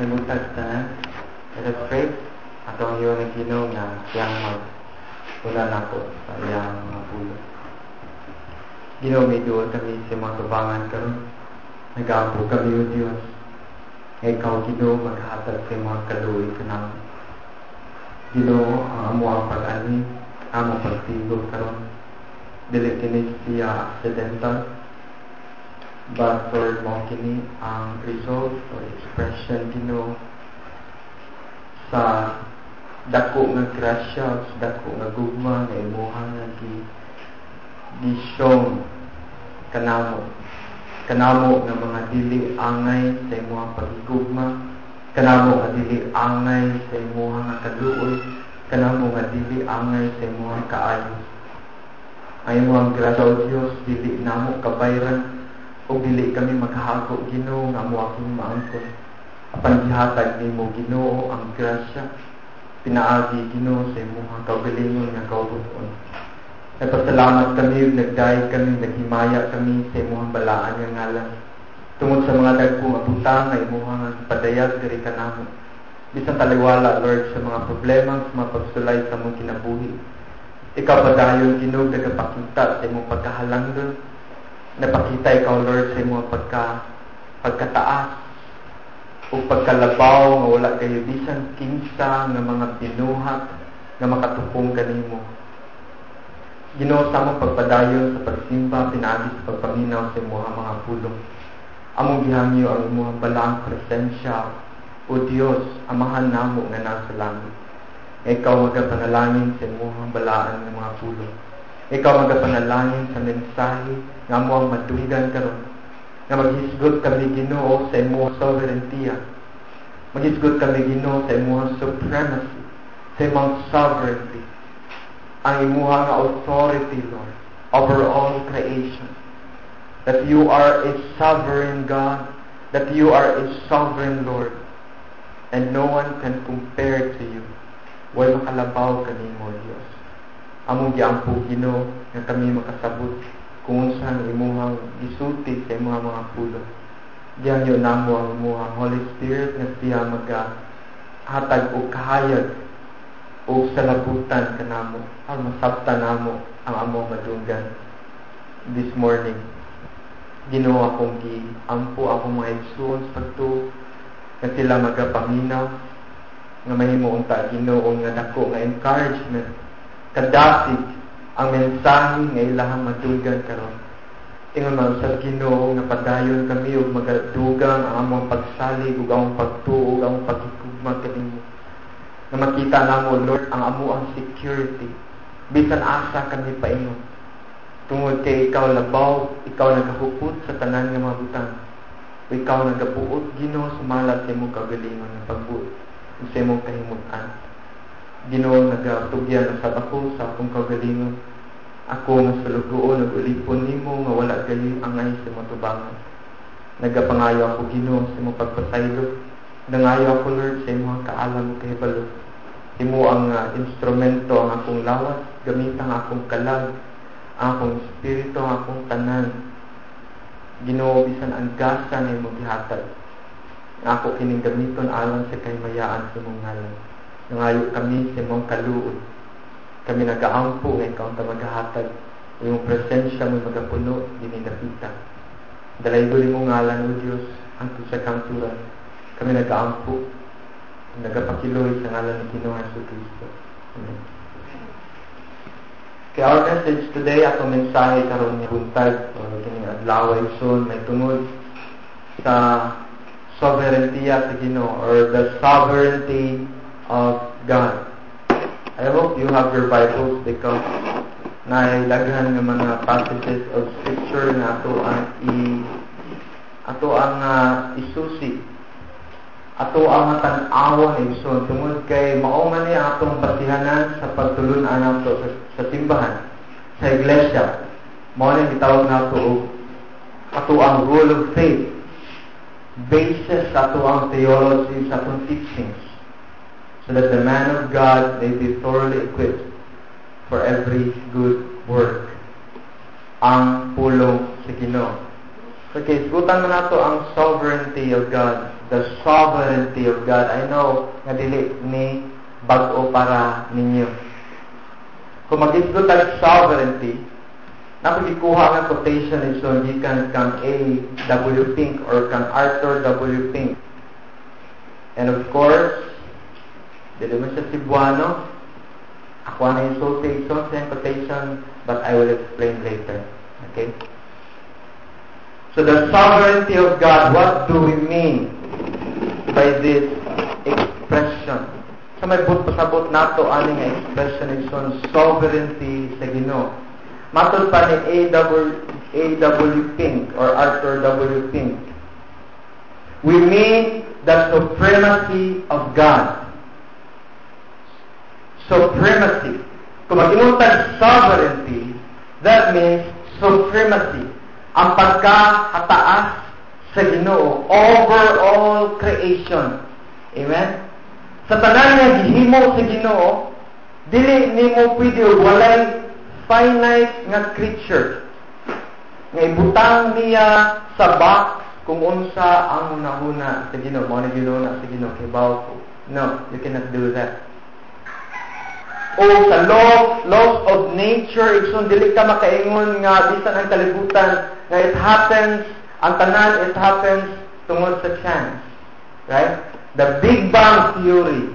kalimutan sa tanan. Let us pray. Atong iyo na Ginoo nga siyang mag-una nako sa iyang mga pulo. Ginoo, may duwa kami sa mga tubangan karon. Nag-aapo kami o Diyos. Ikaw, Ginoo, maghatag sa mga kaluoy ka namin. Ginoo, ang amo ang pag-ani, amo pagtigog karon. Dili kini siya accidental, but Lord, mo kini ang result or expression, Ginoo, sa dako nga grasya, sa dako nga gugma nga imuha nga gi-show kanamo nga mga dili angay sa imuhang pagigugma, kanamo nga dili angay sa imuhang kaluoy, kanamo nga dili angay sa imuhang kaayo. Ang imuhang grasya, O Diyos, dili namo kabayran o dili kami maghago, Ginoo, nga amo aking maangkon. Apan gihatag nimo, Ginoo, ang grasya pinaagi, Ginoo, sa imuhang kaugalingon nga kaubuton. Nagpasalamat kami, nagdayeg kami, naghimaya kami sa imuhang balaan nga ngalan. Tungod sa mga dagkong abutang nga imuhang padayag diri kanamo. Bisan taliwala, Lord, sa mga problema, sa mga pagsulay sa mong kinabuhi. Ikaw padayon, Ginoo, nagapakita sa imong pagkahalangdon. Napakita ikaw, Lord, sa imong pagkataas o pagkalabaw nga wala kayo bisan kinsa nga mga binuhat nga makatupong kanimo. Ginoo, sa among pagpadayon sa pagsimba, pinaagi sa pagpaminaw sa imong mga pulong. Among gihangyo ang imong balaang presensya, O Dios, amahan namo nga nasa langit. Ikaw magapanalangin sa imong balaan ng mga pulong. Ikaw magapanalangin sa mensahe nga amo ang madunggan karon. Nga maghisgot kami, Ginoo, sa imong sovereignty. Maghisgot kami, Ginoo, sa imong supremacy, sa imong sovereignty. Ang imuhang authority, Lord, over all creation. That you are a sovereign God, that you are a sovereign Lord, and no one can compare to you. Way makalabaw kanimo, Dios. Among giampo, Ginoo, nga kami makasabot kung unsa ang imuhang gisulti sa imong mga pulo. Diyan namo ang imuhang Holy Spirit nga siya maghatag og kahayag o salabutan kanamo, ang masabtan namo ang among madunggan this morning. Ginoo, akong giampo akong mga igsoon sa pagtuo nga sila magapaminaw nga mahimo unta, Ginoo, nga dako nga encouragement, kadasig ang mensahe nga ilahang madunggan karon. Ingon man sa Ginoo nga padayon kami og magadugang ang among pagsalig ug among pagtuo ug among pagkikugma kanimo. Na makita namo, Lord, ang amo ang security bisan asa kami paingon. Tungod kay ikaw labaw, ikaw nagahupot sa tanan nga mga butang. Ikaw nagabuot, Ginoo, sumalat sa imong kaugalingon nga pagbuot sa imong kahimutan. Ginoo, nagatugyan sa ako sa akong kaugalingon. Ako nga salugoon ug ulipon nimo nga wala gali angay sa imong tubangan. Nagapangayo ako, Ginoo, sa imong pagpasaylo. Nangayo ako, Lord, sa imong kaalam ug kahibalo. Imo ang instrumento ang akong lawas, gamit ang akong kalag, ang akong espiritu, ang akong tanan. Ginoo, bisan ang gasa nga imong gihatag, nga ako kining gamiton alang sa kahimayaan sa imong ngalan. Nangayo kami sa imong kaluoy. Kami nagaampo nga ikaw ang maghahatag. Imong presensya mo magapuno dinidapita. Dalaygo imong ngalan, O Dios, ang sa kanturan. Kami nagaampo, nagapakiloy sa ngalan ni Ginoong Jesucristo. Amen. Kaya our message today, atong mensahe karon nga buntag o kining adlaw igsoon may tungod sa sovereignty sa Ginoo or the sovereignty of God. I hope you have your Bibles because nailaghan ng mga passages of Scripture na ato ang isusi, ato ang tan-awon igsoon tungod kay mao man ni atong basihanan sa pagtulun-an nato sa simbahan, sa iglesia. Mao ni gitawag nato ato ang rule of faith, basis sa ato ang theology, sa atong teachings, so that the man of God may be thoroughly equipped for every good work. Ang pulong sa Ginoo. Okay, isgutan mo nato ang sovereignty of God. the sovereignty of God. I know nga dili ni bag-o para ninyo. Kung mag-isgot ang sovereignty, napagikuha ng quotation is so gikan kang A.W. Pink or kang Arthur W. Pink. And of course, dili mo siya Cebuano. Ako na insulti sa quotation, but I will explain later. Okay? So the sovereignty of God, what do we mean by this expression? So may pasabot nato ani nga expression is on sovereignty sa Ginoo. Matod pa ni A.W. Pink or Arthur W. Pink. We mean the supremacy of God. Supremacy. Kung mag-imuntag sovereignty, that means supremacy. Ang pagkakataas sa Ginoo over all creation. Amen? Sa tanan nga gihimo sa Ginoo, dili nimo pwede walay finite nga creature nga ibutang niya sa box kung unsa ang unahuna sa Ginoo. Mao ni Ginoo na sa Ginoo kay bawo ko. No, you cannot do that. O sa laws of nature, ikson dili ka makaingon nga bisan ang kalibutan nga it happens, ang tanan it happens tungod sa chance. Right? The Big Bang Theory.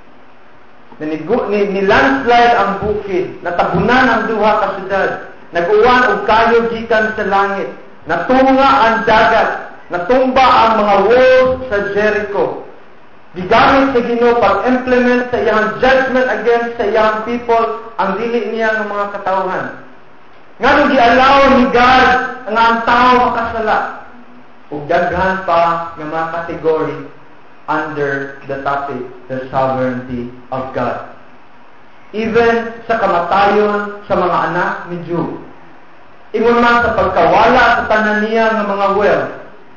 Ni landslide ang bukid, natabunan ang duha ka syudad, nag-uwan og kayo gikan sa langit, natunga ang dagat, natumba ang mga walls sa Jericho. Gigamit sa Ginoo pag-implement sa iyang judgment against sa iyang people ang dili niya ng mga katawhan. Nga gi-allow ni God nga ang tao makasala. Ug daghan pa nga mga category under the topic, the sovereignty of God. Even sa kamatayon sa mga anak ni Job. Ingon man sa pagkawala sa tanan niya ng mga wealth.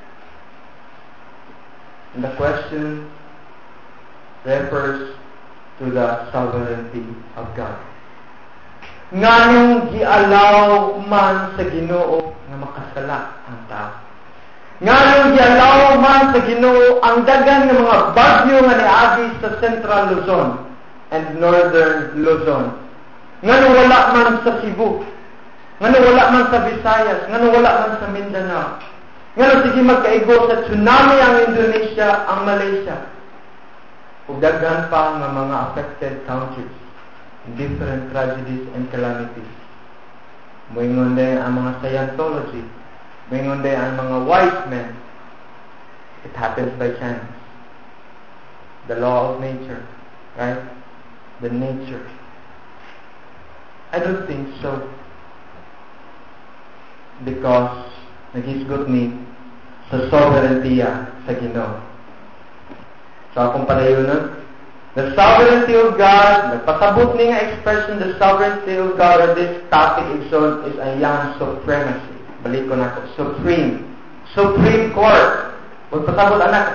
And the question refers to the sovereignty of God. Nganong gialaw man sa Ginoo nga makasala ang tao. Nganong gialaw man sa Ginoo ang dagan ng mga bagyo nga niagi sa Central Luzon and Northern Luzon. Nganong wala man sa Cebu. Nganong wala man sa Visayas. Nganong wala man sa Mindanao. Nganong sige magkaigo sa tsunami ang Indonesia, ang Malaysia. Ug daghan pa nga mga affected countries, different tragedies and calamities. Moingon din ang mga Scientology, moingon din ang mga wise men. It happens by chance. The law of nature, right? The nature. I don't think so. Because nagisgot ni sa sovereignty sa Ginoo. So akong padayonon, the sovereignty of God, nagpasabot ni nga expression, the sovereignty of God, or this topic is a young supremacy. Balik ko na ito. Supreme. Supreme Court. Kung pasabot anak,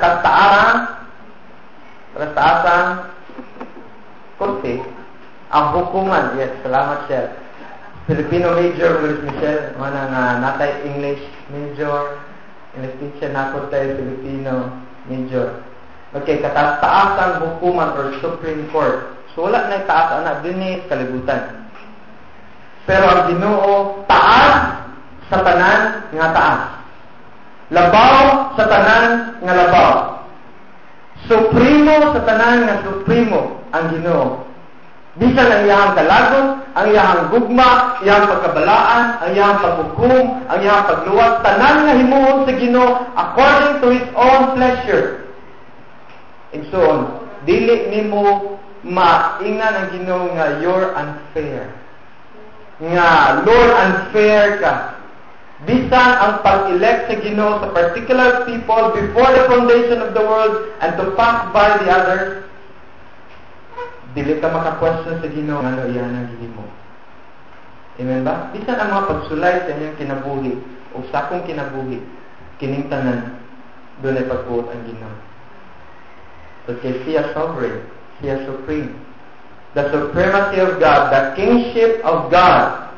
katastaasan, korte, ang hukuman. Yes, salamat siya. Filipino major, Luis Michel, mana nga natay English major, English teacher na ko tayo, Filipino major. Okay, kataas-taasang hukuman or Supreme Court. So wala na taas anak din kalibutan. Pero ang Ginoo taas sa tanan nga taas. Labaw sa tanan nga labaw. Supremo sa tanan nga supremo ang Ginoo. Bisan ang iyang kalagot, ang iyang gugma, iyang pagkabalaan, ang iyang paghukom, ang iyang pagluwas, tanan nga himuon sa Ginoo according to His own pleasure. Igsoon, dili nimo maingan ang Ginoo nga you're unfair. Nga Lord unfair ka. Bisan ang pag-elect sa Ginoo sa particular people before the foundation of the world and to pass by the others, dili ka maka-question sa Ginoo nga ano iyan ang gihimo. Amen ba? Bisan ang mga pagsulay sa inyong kinabuhi o sa akong kinabuhi, kining tanan doon ay pagbuot ang Ginoo. Because siya sovereign, siya supreme. The supremacy of God, the kingship of God.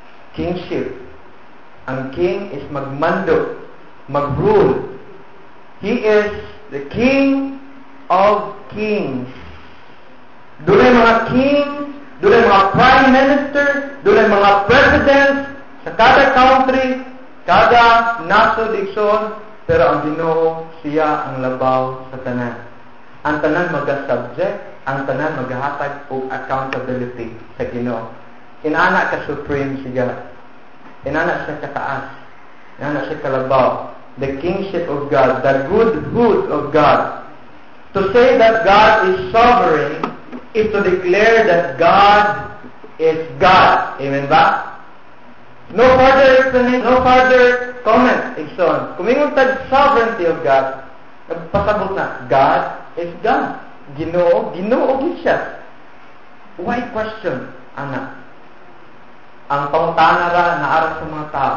Kingship. Ang king is magmando, mag-rule. He is the King of Kings. Dunay mga kings, dunay mga prime minister, dunay mga presidents sa kada country, kada nasod igsoon, pero ang Ginoo siya ang labaw sa tanan. Ang tanan maga-subject, ang tanan magahatag og accountability sa Ginoo. Inana ka supreme si God. Inana siya kataas. Inana siya kalabaw. The kingship of God, the goodhood of God. To say that God is sovereign is to declare that God is God. Amen ba? No further explanation, no further comment. Igsoon. Kumingon tag sovereignty of God, nagpasabot na, God is God. Ginoo gid siya. Why question, anak? Ang pangutana ra naara sa mga tao.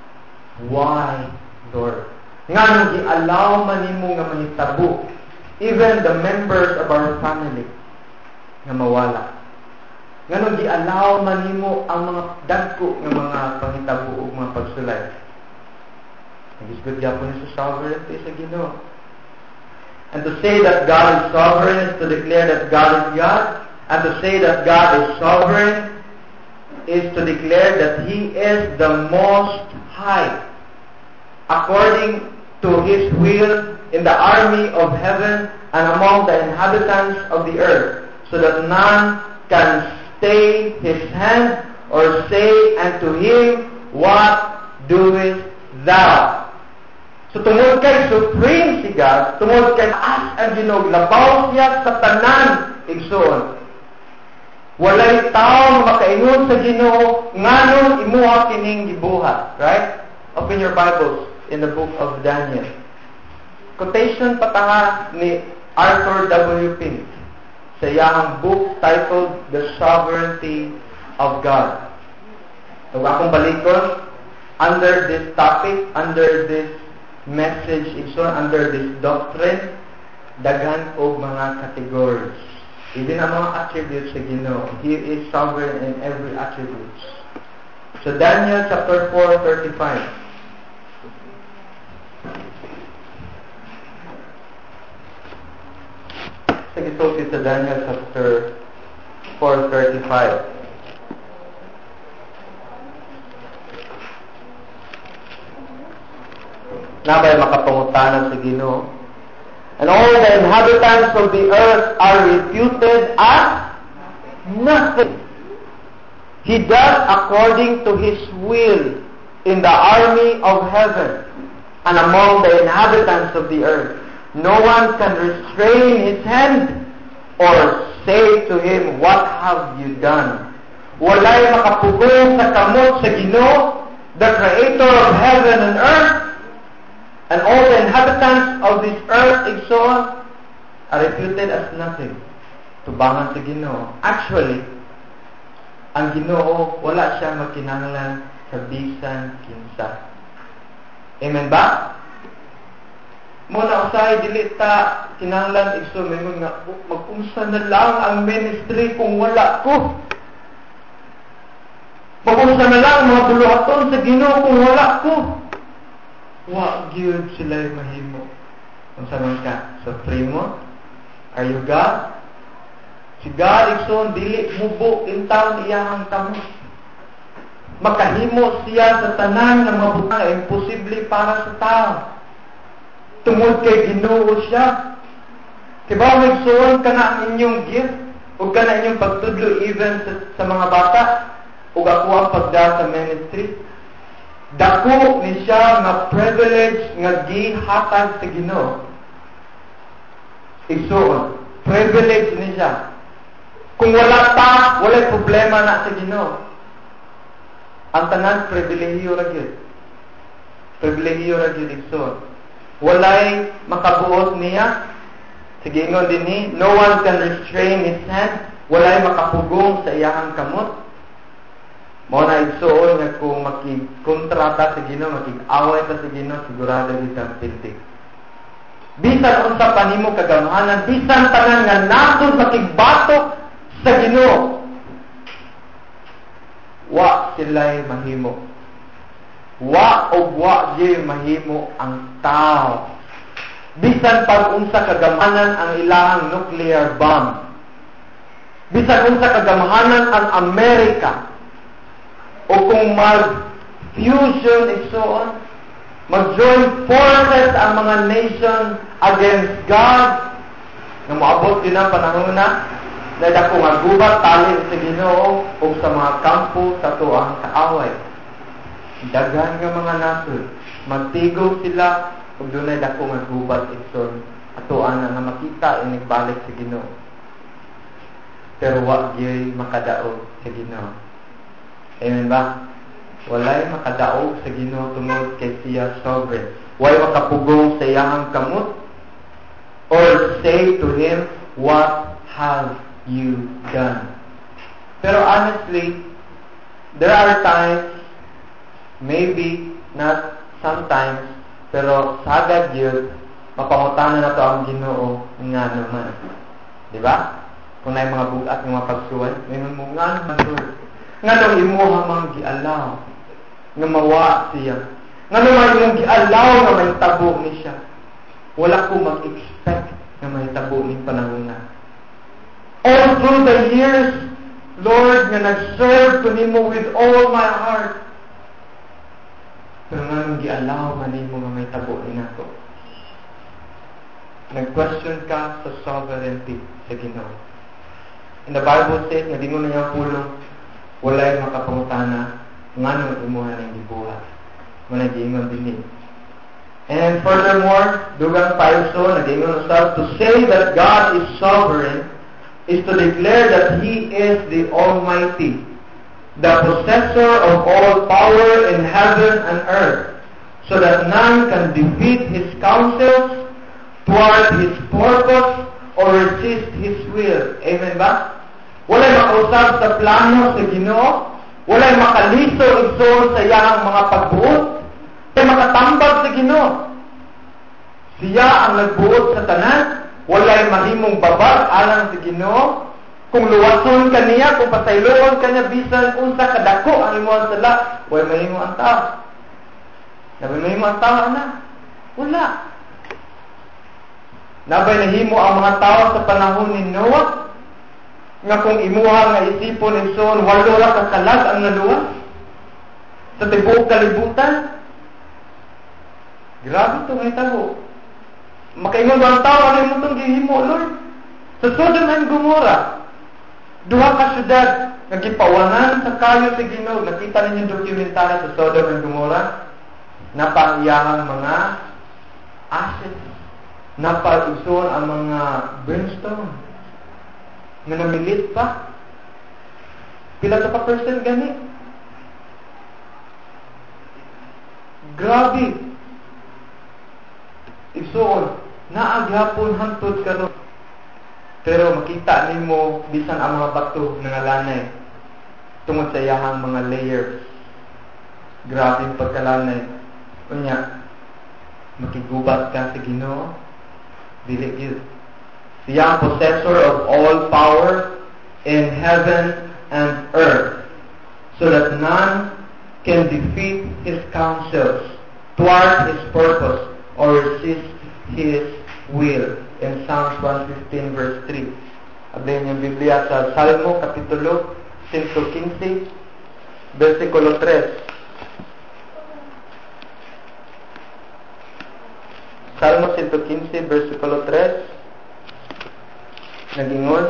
Why, Lord? Nga nung gi-allow man nimo nga mahitabo even the members of our family nga mawala. Nga nung gi-allow man nimo ang mga dagko nga mga panghitabo ug mga pagsulay. Nagisgod gyapon sa sovereignty sa Ginoo. And to say that God is sovereign is to declare that God is God. And to say that God is sovereign is to declare that He is the Most High, according to His will in the army of heaven and among the inhabitants of the earth, so that none can stay His hand or say unto Him, What doest thou? So tungod kay supreme si God, tungod kay as ang Ginoo, labaw siya sa tanan igsoon. Walay tao makaingon sa Ginoo nganong imuha kining gibuhat, right? Open your Bibles in the book of Daniel. Quotation pataha ni Arthur W. Pink sa iyang book titled The Sovereignty of God. So akong balikon under this topic, under this message, under this doctrine, daghan og mga categories. Even ang mga attributes sa Ginoo. He is sovereign in every attribute. So Daniel chapter 4:35. Sige, talk sa Daniel chapter 4:35. Nabay makapangutangan sa Ginoo. And all the inhabitants of the earth are reputed as nothing. He does according to His will in the army of heaven and among the inhabitants of the earth. No one can restrain His hand or say to Him, What have you done? Walay makapugong sa kamot sa Ginoo, the Creator of heaven and earth, and all the inhabitants of this earth igsoon are reputed as nothing. Tubangan sa Ginoo. Actually, ang Ginoo wala siya makinahanglan sa bisan kinsa. Amen ba? Muna usay dili ta kinahanglan igsoon mingon nga mag-unsa na lang ang ministry kung wala ko. Mag-unsa na lang mga buluhaton sa Ginoo kung wala ko. Wa gyud sila mahimo. Unsa man ka? Supremo? Are you God? Si God igsoon dili mubo intawon iyahang kamot. Makahimo siya sa tanan nga mabuta imposible para sa tao. Tungod kay Ginoo siya. Kaya ba igsoon kana ang inyong gift o kana inyong pagtudlo even sa mga bata o ako ang pagda sa ministry? Dako ni siya nga privilege nga gihatag sa Ginoo. Igsoon, privilege ni siya. Kung wala ta, walay problema na sa Ginoo. Ang tanan pribilehiyo ra gyud. Pribilehiyo ra gyud igsoon. Walay makabuot niya. Sige ingon din ni, no one can restrain his hand. Walay makapugong sa iyahang kamot. Mao na igsoon nga kung makigkontrata sa Ginoo, makig-away ta sa Ginoo, sigurado gid ang piltik. Bisan unsa pa nimo kagamhanan, bisan tanan nga nasod makigbatok sa Ginoo, wa sila'y mahimo. Wa og wa jay mahimo ang tao. Bisan pag-unsa kagamanan ang ilahang nuclear bomb. Bisan unsa kagamahanan ang Amerika. O kung mag-fusion igsoon, mag-join forces ang mga nation against God, nga moabot din ang panahon na dako nga gubat tali sa Ginoo o sa mga kampo sa tuang kaaway. Daghan nga mga nasod, magtigo sila ug dunay dako nga gubat igsoon atoan nga makita inigbalik sa Ginoo. Pero wa gyud makadaog sa Ginoo. Amen ba? Walay makadaog sa Ginoo tungod kay siya sovereign. Way makapugong sa iyang kamot or say to him, what have you done? Pero honestly, there are times, maybe not sometimes, pero sagad yun, mapangutanan na to ang Ginoo nga naman. Di ba? Kung na mga bugat ng mga pagsuwan, ngayon mo nga naman, Lord. Nga nung imuha mang gialaw, nga mawa siya. Nga nung imong gialaw nga may tabo ni siya. Wala ko mag-expect na may tabo ni panahon na. All through the years, Lord, nga nag-serve ko nimo with all my heart. Pero nga nung gialaw nga nimo nga may tabo ni nako. Nag-question ka sa sovereignty sa Ginoo. And the Bible says, nga di mo na niyang pulong, walay makapangutana, nga nung imuha ng gibuhat. Muna giingon din. And furthermore, dugang payo nag-ingon usab, to say that God is sovereign is to declare that He is the Almighty, the possessor of all power in heaven and earth, so that none can defeat His counsels, thwart His purpose, or resist His will. Amen ba? Walay makausap sa plano sa Ginoo, walay makaliso igsoon sa iyang mga pagbuot, walay makatambag sa Ginoo. Siya ang nagbuot sa tanan, walay mahimong babag alang sa Ginoo. Kung luwason ka niya, kung pasayloon ka niya, bisan unsa kadako ang imong sala, walay mahimo ang tao. Nabay mahimo ang tao na? Wala. Nabay nahimo ang mga tao sa panahon ni Noah, nga kung imuha nga isipon igsoon, walo ra ka kalag ang naluwas sa tibuok kalibutan. Grabe ito may tabo. Makaingon ba ang tao, ano yung itong gihimo, Lord? Sa Sodom and Gomorrah, duha ka syudad, nagipawanan sa kayo sa Ginoo. Nakita ninyo yung dokumentary sa Sodom and Gomorrah, napangiyahang mga ashes, napag-ison ang mga brimstone, nga namilit pa. Pila ka person gani? Grabe. Igsoon, naaghapon hantod karon. Pero makita nimo bisan ang mga bato nangalanay tungod sa iyahang mga layers. Grabe ang pagkalanay. Unya, makigubat ka sa Ginoo, dili gyud. Siya ang possessor of all power in heaven and earth, so that none can defeat His counsels, thwart His purpose, or resist His will. In Psalms 115 verse 3. Abay yung Biblia sa Salmo Kapitulo 115 versikulo 3. Salmo 115 versikulo 3. Nagingon,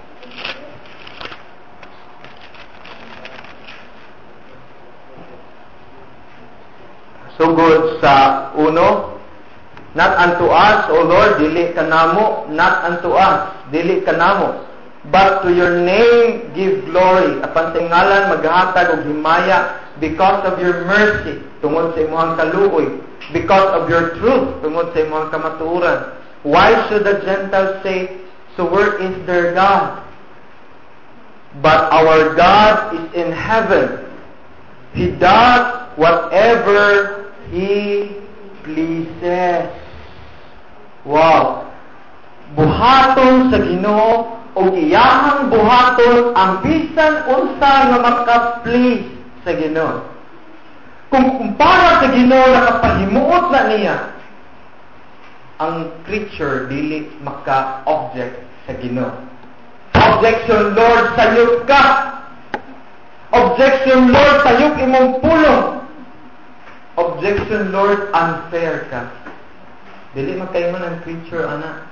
sugod sa 1, not unto us, O Lord, dili kanamo, not unto us, dili kanamo, but to your name give glory. Apan sa ngalan maghatag og himaya, because of your mercy, tungod sa imong kaluoy, because of your truth, tungod sa imong kamatuoran. Why should the Gentiles say, so where is their God? But our God is in heaven. He does whatever He pleases. Wow! Buhaton sa Ginoo o iyahang buhaton ang bisan unsa nga maka-please sa Ginoo. Kung kumpara sa Ginoo nakapahimuot na niya ang creature dili maka-object sa Ginoo. Objection, Lord, sayop ka. Objection, Lord, sayop imong pulong. Objection, Lord, unfair ka. Dili magkaingon ang creature, ana.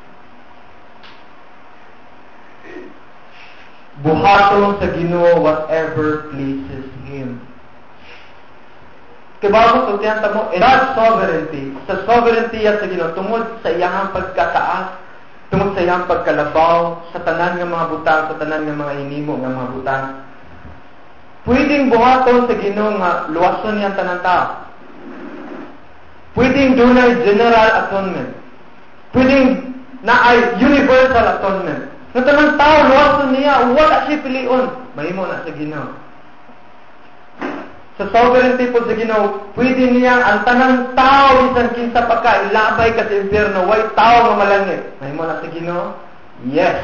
Buhaton sa Ginoo whatever pleases Him. Kibago ito tiyanta mo, God's sovereignty. Sa sovereignty yan sa Ginoo, tungod sa iyang pagkataas, tungod sa iyang pagkalabaw, sa tanan ng mga butang, sa tanan ng mga hinimo ng mga butang. Pwedeng buhaton sa Ginoo nga luwason niyang tanan tao. Pwedeng dunay general atonement. Pwedeng naay universal atonement. Sa tanang tao, luwason niya, wala siya pilion. Mahimo na sa Ginoo. Sa sovereignty po sa Ginoo, pwede niyang ang tanang tao bisan kinsa pa ka ilabay ka sa impyerno, way tao nga malangit. Mahimo na sa Ginoo? Yes.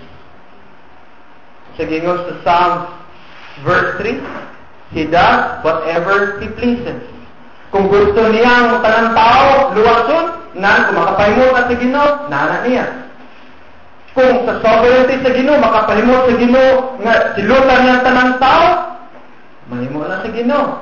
Sa Ginoo sa Psalms verse 3, He does whatever He pleases. Kung gusto niya ang tanang tao luwason, kung makapahimo na sa Ginoo, nana niya. Kung sa sovereignty sa Ginoo, makapahimo sa Ginoo nga silutan niya ang tanang tao, mahimo na sa Ginoo.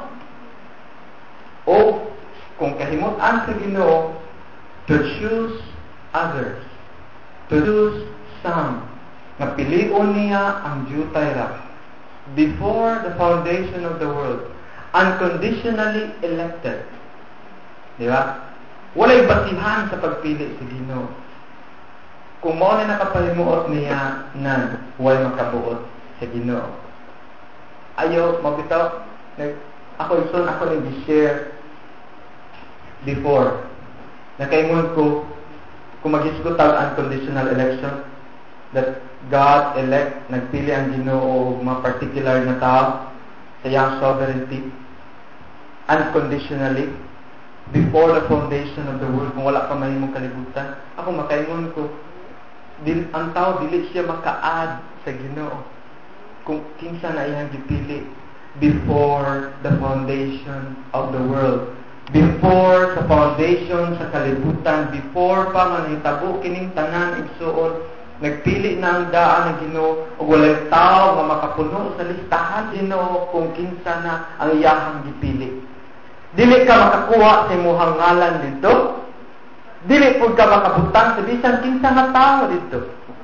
O kung kahimutan sa Ginoo to choose others, to choose some, nga pilion niya ang jutay ra before the foundation of the world, unconditionally elected. Di ba? Walay basihan sa pagpili sa Ginoo. Kung mao na nakapahimuot niya na walay makabuot sa Ginoo, ayaw, mabitaw, ako nag-share before. Nakaingon ko, kung mag-isgot ang unconditional election, that God elect, nagpili ang Ginoo o mga particular na tao sa iyang sovereignty, unconditionally, before the foundation of the world, kung wala pa mahimong kalibutan. Ako makaingon ko, ang tao, dili siya maka-add sa Ginoo. Kung kinsa na iyang gipili before the foundation of the world, before sa foundation sa kalibutan, before pa man hitabo kining tanan igsuon, nagpili na ang daan ng Ginoo ug walay tawo nga makapuno sa listahan Ginoo kung kinsa na ang iyang gipili. Dili ka makakuha sa imong ngalan dito. Dili pud ka makabutang sa bisan kinsa nga tawo dito.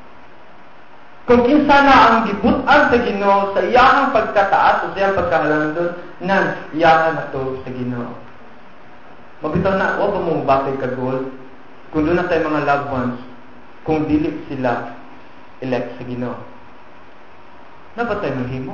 Kung kinsa na ang gibutan sa Ginoo sa iyang pagkataas o sa iyang pagkahalandon, nan iyahan na to sa Ginoo. Mabitaw na, o ba mong batay kagol? Kung doon na tayo mga loved ones, kung dili sila elect sa Ginoo, na ba tayo maghimo?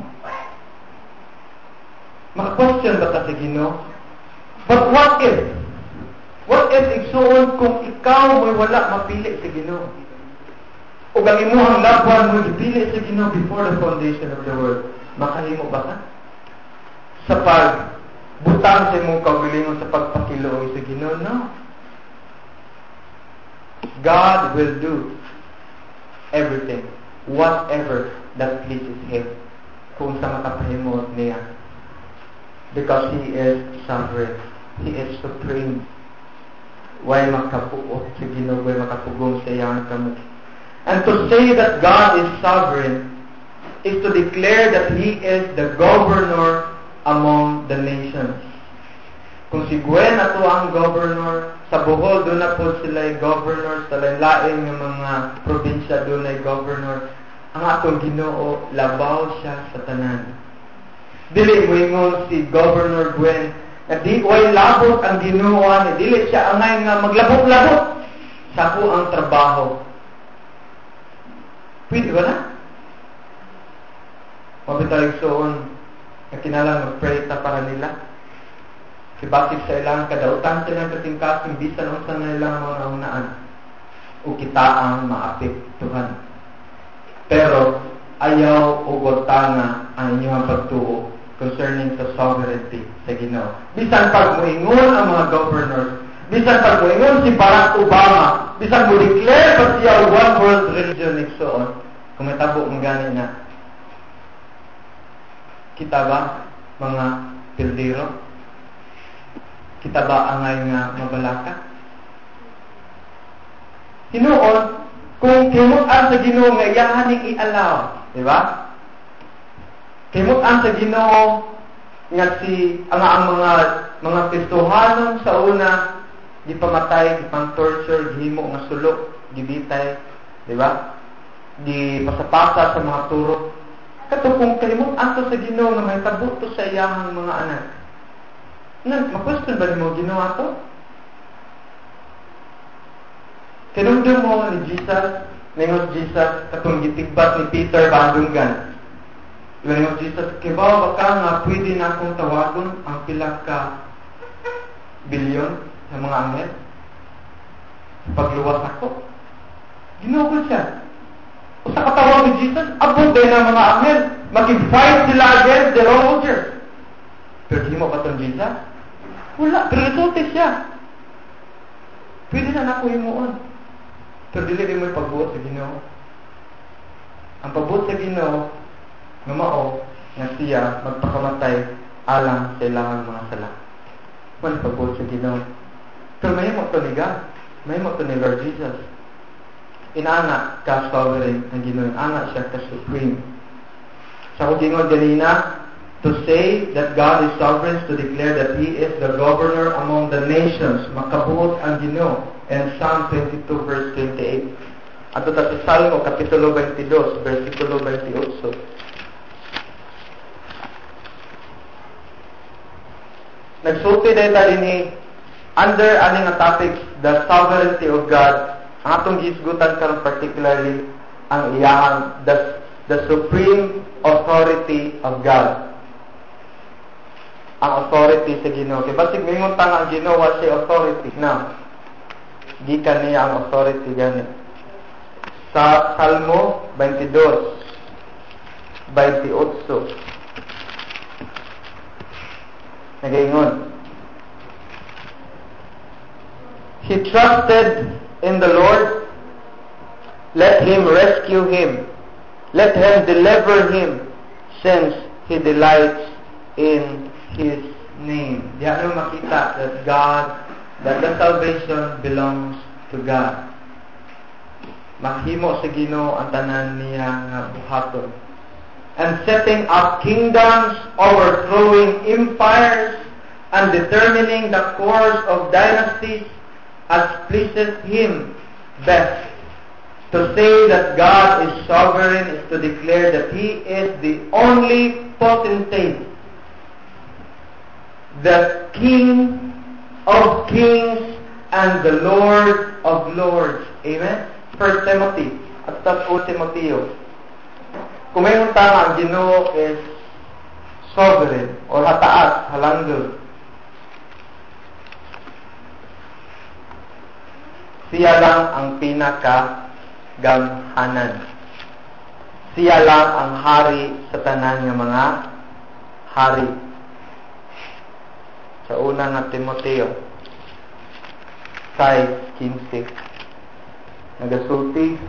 Maka-question ba ta sa Ginoo? But what if? What if igsuon kung ikaw mo'y wala mapili sa Ginoo? O ang imuhang loved one mo ipili sa Ginoo before the foundation of the world, makahimo ba ka? Sa pagbutang sa imong kaugalingon sa pagpakiluoy sa Ginoo, no. God will do everything, whatever that pleases Him, kung sa makapahimo niya. Because He is sovereign. He is supreme. Way makapuot sa Ginoo, way makapugong sa iyang kamot. And to say that God is sovereign is to declare that He is the governor among the nations. Kung si Gwen ato ang governor, sa Bohol doon na po sila governor, sa lain-lain ng mga probinsya doon ay governor. Ang atong Ginoo, labaw siya sa tanan. Dili mo ingon si Governor Gwen, na di way labot ang Ginoo ani, dili siya angay nga maglabot-labot sa ko ang trabaho. Pwede ba na? Mabitalig soon, na kinalang mag-pray ta para nila. Kibakit sa ilang kadautan silang katingkasing bisan unsa na ilang mga unaan o kita ang maapektuhan. Pero ayaw o gotanga ang inyong pagtuo concerning sa sovereignty sa Ginoo. Bisan pag moingon ang mga governors, bisan pag moingon si Barack Obama, bisan mo declare pa siya one world religion and so on, kung may tabo mong gani na, kita ba mga pildero? Kita ba angay nga mabalaka? Hinuon, kung himutan sa Ginoo nga iyahan ning i-allow, di ba? Himutan sa Ginoo nga ang mga Kristohanon sa una gipamatay, gipang-torture, gihimo nga sulok, gibitay, di ba? Gipasapasa sa mga turok. Kato kung himutan to sa Ginoo nga may tabuto sa iyahang mga anak. Ma-question ba nimo Ginoo ato? Kinumdum mo ni Jesus, ningos Jesus, katong gitigbat ni Peter bandunggan. Ningos Jesus, kibaw baka nga pwede na akong tawagon ang pila ka bilyon sa mga anghel? Pagluwas ako. Ginugol siya. Usa ka tawag ni Jesus, abot din ang mga anghel. Mag-fight sila against the soldiers. Pero di mo ba itong Jesus? Wala. Pero resulte siya. Pwede na ako himuon. Pero dili mo yung pagbuot sa Ginoo. Ang pagbuot sa Ginoo, nga mao, nga siya magpakamatay alang sa ilang mga sala. Ano pagbuot sa Ginoo? Pero may mo ito ni God. May mo ito ni Lord Jesus. Inaana ka sovereign ang Ginoo. Inaana siya ka supreme. Sa kong gingon ganina, to say that God is sovereign, to declare that He is the governor among the nations. Makabuot ang Ginoo. And Psalm 22 verse 28. Ato ta sa Salmo kapitulo 22 versikulo 28. Nagsulti data dinhi under aning nga topic, the sovereignty of God. Ang atong gisgutan karon particularly ang iyang the supreme authority of God. Ang authority sa Ginoo. Kay basig mingon ta nga ang Ginoo wa siya authority na. Gikan niya ang authority gani. Sa Salmo 22 28 nagaingon, he trusted in the Lord, let him rescue him, let him deliver him, since he delights in his name. Diyan makita that the salvation belongs to God. Maghimo sa Ginoo ang tanan niya nga buhaton. And setting up kingdoms, overthrowing empires, and determining the course of dynasties as pleases Him best. To say that God is sovereign is to declare that He is the only potentate, the King of kings and the Lord of lords. Amen? 1 Timothy at 2 Timoteo. Kung may tama, ang Ginoo is sovereign o hataas, halanggol. Siya lang ang pinakagamhanan. Siya lang ang hari sa tanan ng mga hari. Sa una nga Timoteo 6:15 nagasulti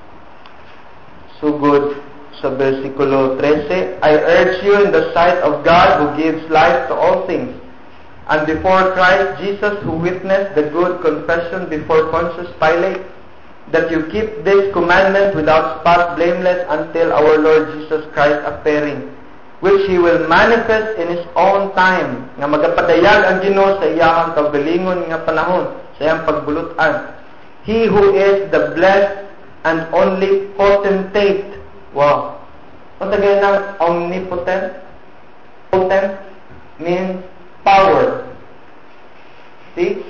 sugod sa versikulo 13, I urge you in the sight of God who gives life to all things, and before Christ Jesus who witnessed the good confession before Pontius Pilate, that you keep this commandment without spot, blameless, until our Lord Jesus Christ appearing, which He will manifest in His own time, nga magapadayag ang Ginoo sa iyang kaugalingon nga panahon, sa iyang pagbulutan. He who is the blessed and only potentate. Wow. Ang tagay ng omnipotent? Potent means power. See?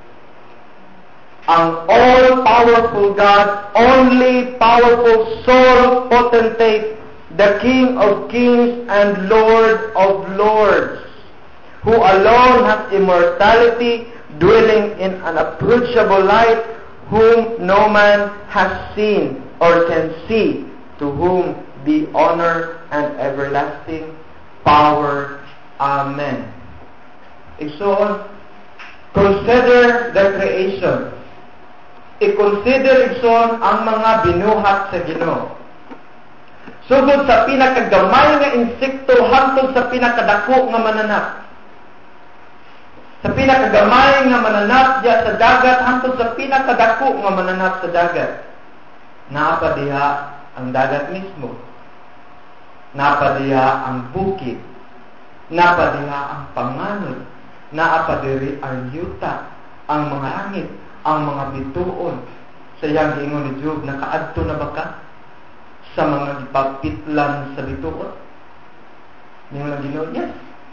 Ang all-powerful God, only powerful sole potentate, the King of kings and Lord of lords, who alone has immortality, dwelling in an unapproachable light, whom no man has seen or can see, to whom be honor and everlasting power. Amen. Igsoon, consider the creation. I-consider igsoon ang mga binuhat sa Ginoo. Sugod sa pinakagamay nga insekto hangtod sa pinakadako nga mananap. Sa pinakagamay nga mananap diya sa dagat hangtod sa pinakadako nga mananap sa dagat. Naapa diha ang dagat mismo. Naapa diha ang bukid. Naapa diha ang panganod. Naapa diri ang yuta, ang mga langit, ang mga bituon. Sa iyang giingon ni Job, nakaadto na ba ka sa mga gipapitlan sa bituon? Ningon ang Ginoo, yes.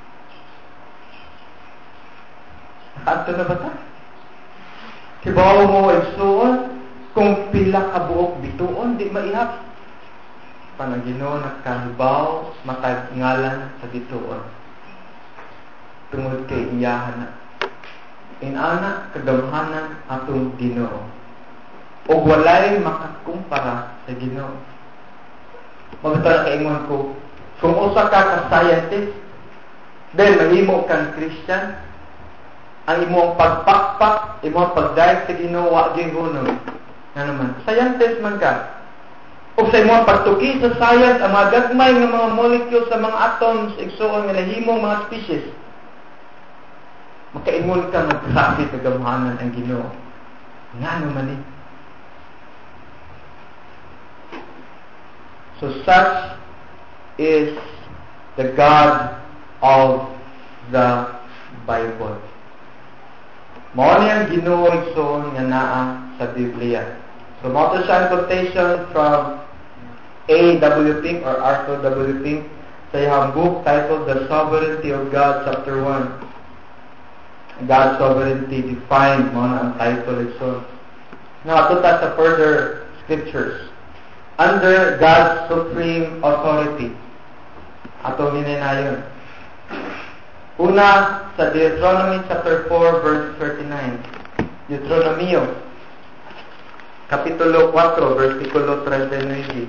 Nakaadto na ba ta? Kibaw mo igsuon, kung pila ka buok bituon, di maihap. Panagino nakahibaw, matag ngalan sa bituon. Tungod kay iyahan na. Inana kagamhanan atong Ginoo. O walay makakumpara sa Ginoo. Magtala kaingon ko, kung usa ka scientist, then mahimo kang Christian, ang imong pagpakpak, imong pagdaig sa Ginoo wa gyud hunong. Nga naman, scientist man ka. O sa imong pagtuki sa science, ang mga gagmay nga mga molecules sa mga atoms, igsuon nga nahimong mga species, makaingon ka maggrabe kagamhanan ang Ginoo. Nga naman eh. So such is the God of the Bible. Mao ni ang Ginoo igsoon nga naa sa Biblia. So mao to siya quotation from A.W. Pink or Arthur W. Pink sa iyang book titled The Sovereignty of God, Chapter 1. God's Sovereignty Defined, mao na ang title igsoon. Now, ato ta sa further scriptures. Under God's supreme authority. Ato hininayon. Una, sa Deuteronomy chapter 4, verse 39. Deuteronomio, kapitulo 4, versikulo 39.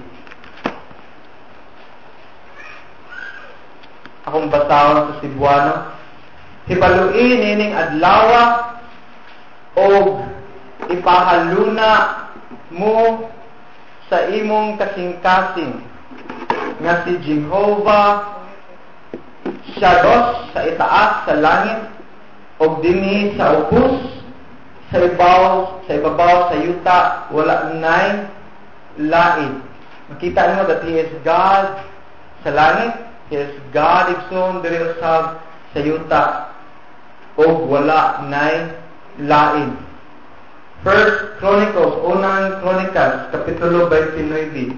Akong basahon sa Cebuano. Hibaluin nining adlawa o ipahaluna mo sa imong kasing-kasing nga si Jehovah siya Diyos sa itaas sa langit o dinhi sa ubos sa ibabaw sa yuta wala nay lain. Makita niyo that He is God sa langit, He is God igsoon diri usab sa yuta o wala nay lain. First Chronicles, unang Chronicles, kapitulo 29,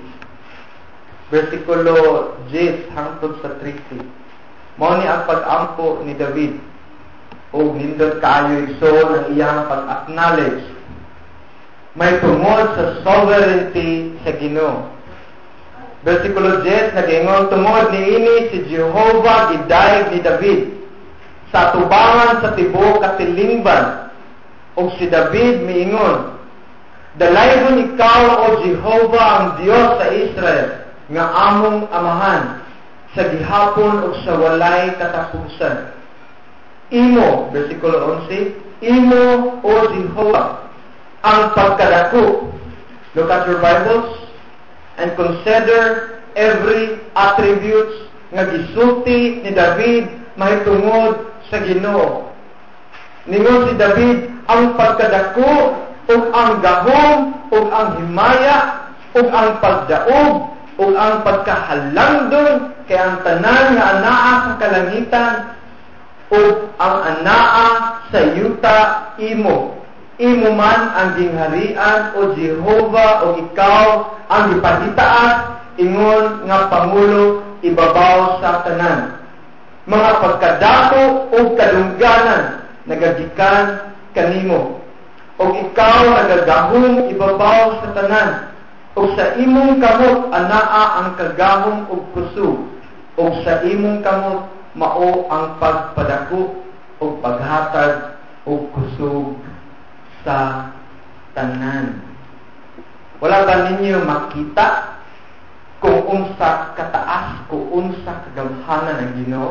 versikulo 10 hangtod sa 30. Mao ni ang pag-ampo ni David o nindot kaayo igsoon ang iyang pag-acknowledge may tungod sa sovereignty sa Ginoo. Versikulo 10 nag-ingon, tungod niini si Jehovah gidayeg ni David sa tubangan sa tibuok katilingban. O si David miingon, dalaygon ikaw o Jehovah ang Dios sa Israel nga among amahan sa gihapon o sa walay katapusan. Imo, versikulo 11, imo o Jehovah ang pagkadako. Look at your Bibles and consider every attributes nga gisulti ni David mahitungod sa Ginoo. Ningon si David, ang pagkadako ug ang gahom ug ang himaya ug ang pagdaog ug ang pagkahalangdon kay ang tanan nga anaa sa kalangitan ug ang anaa sa yuta imo. Imo man ang gingharian o Jehovah o ikaw ang gipahitaas ingon nga pangulo ibabaw sa tanan. Mga pagkadako ug kadungganan nagagikan kanimo ug ikaw nagagahom ibabaw sa tanan ug sa imong kamot anaa ang kagahom ug kusog ug sa imong kamot mao ang pagpadako ug paghatag ug kusog sa tanan. Wala ba ninyo makita kung unsa kataas, kung unsa kagamhanan ang Ginoo?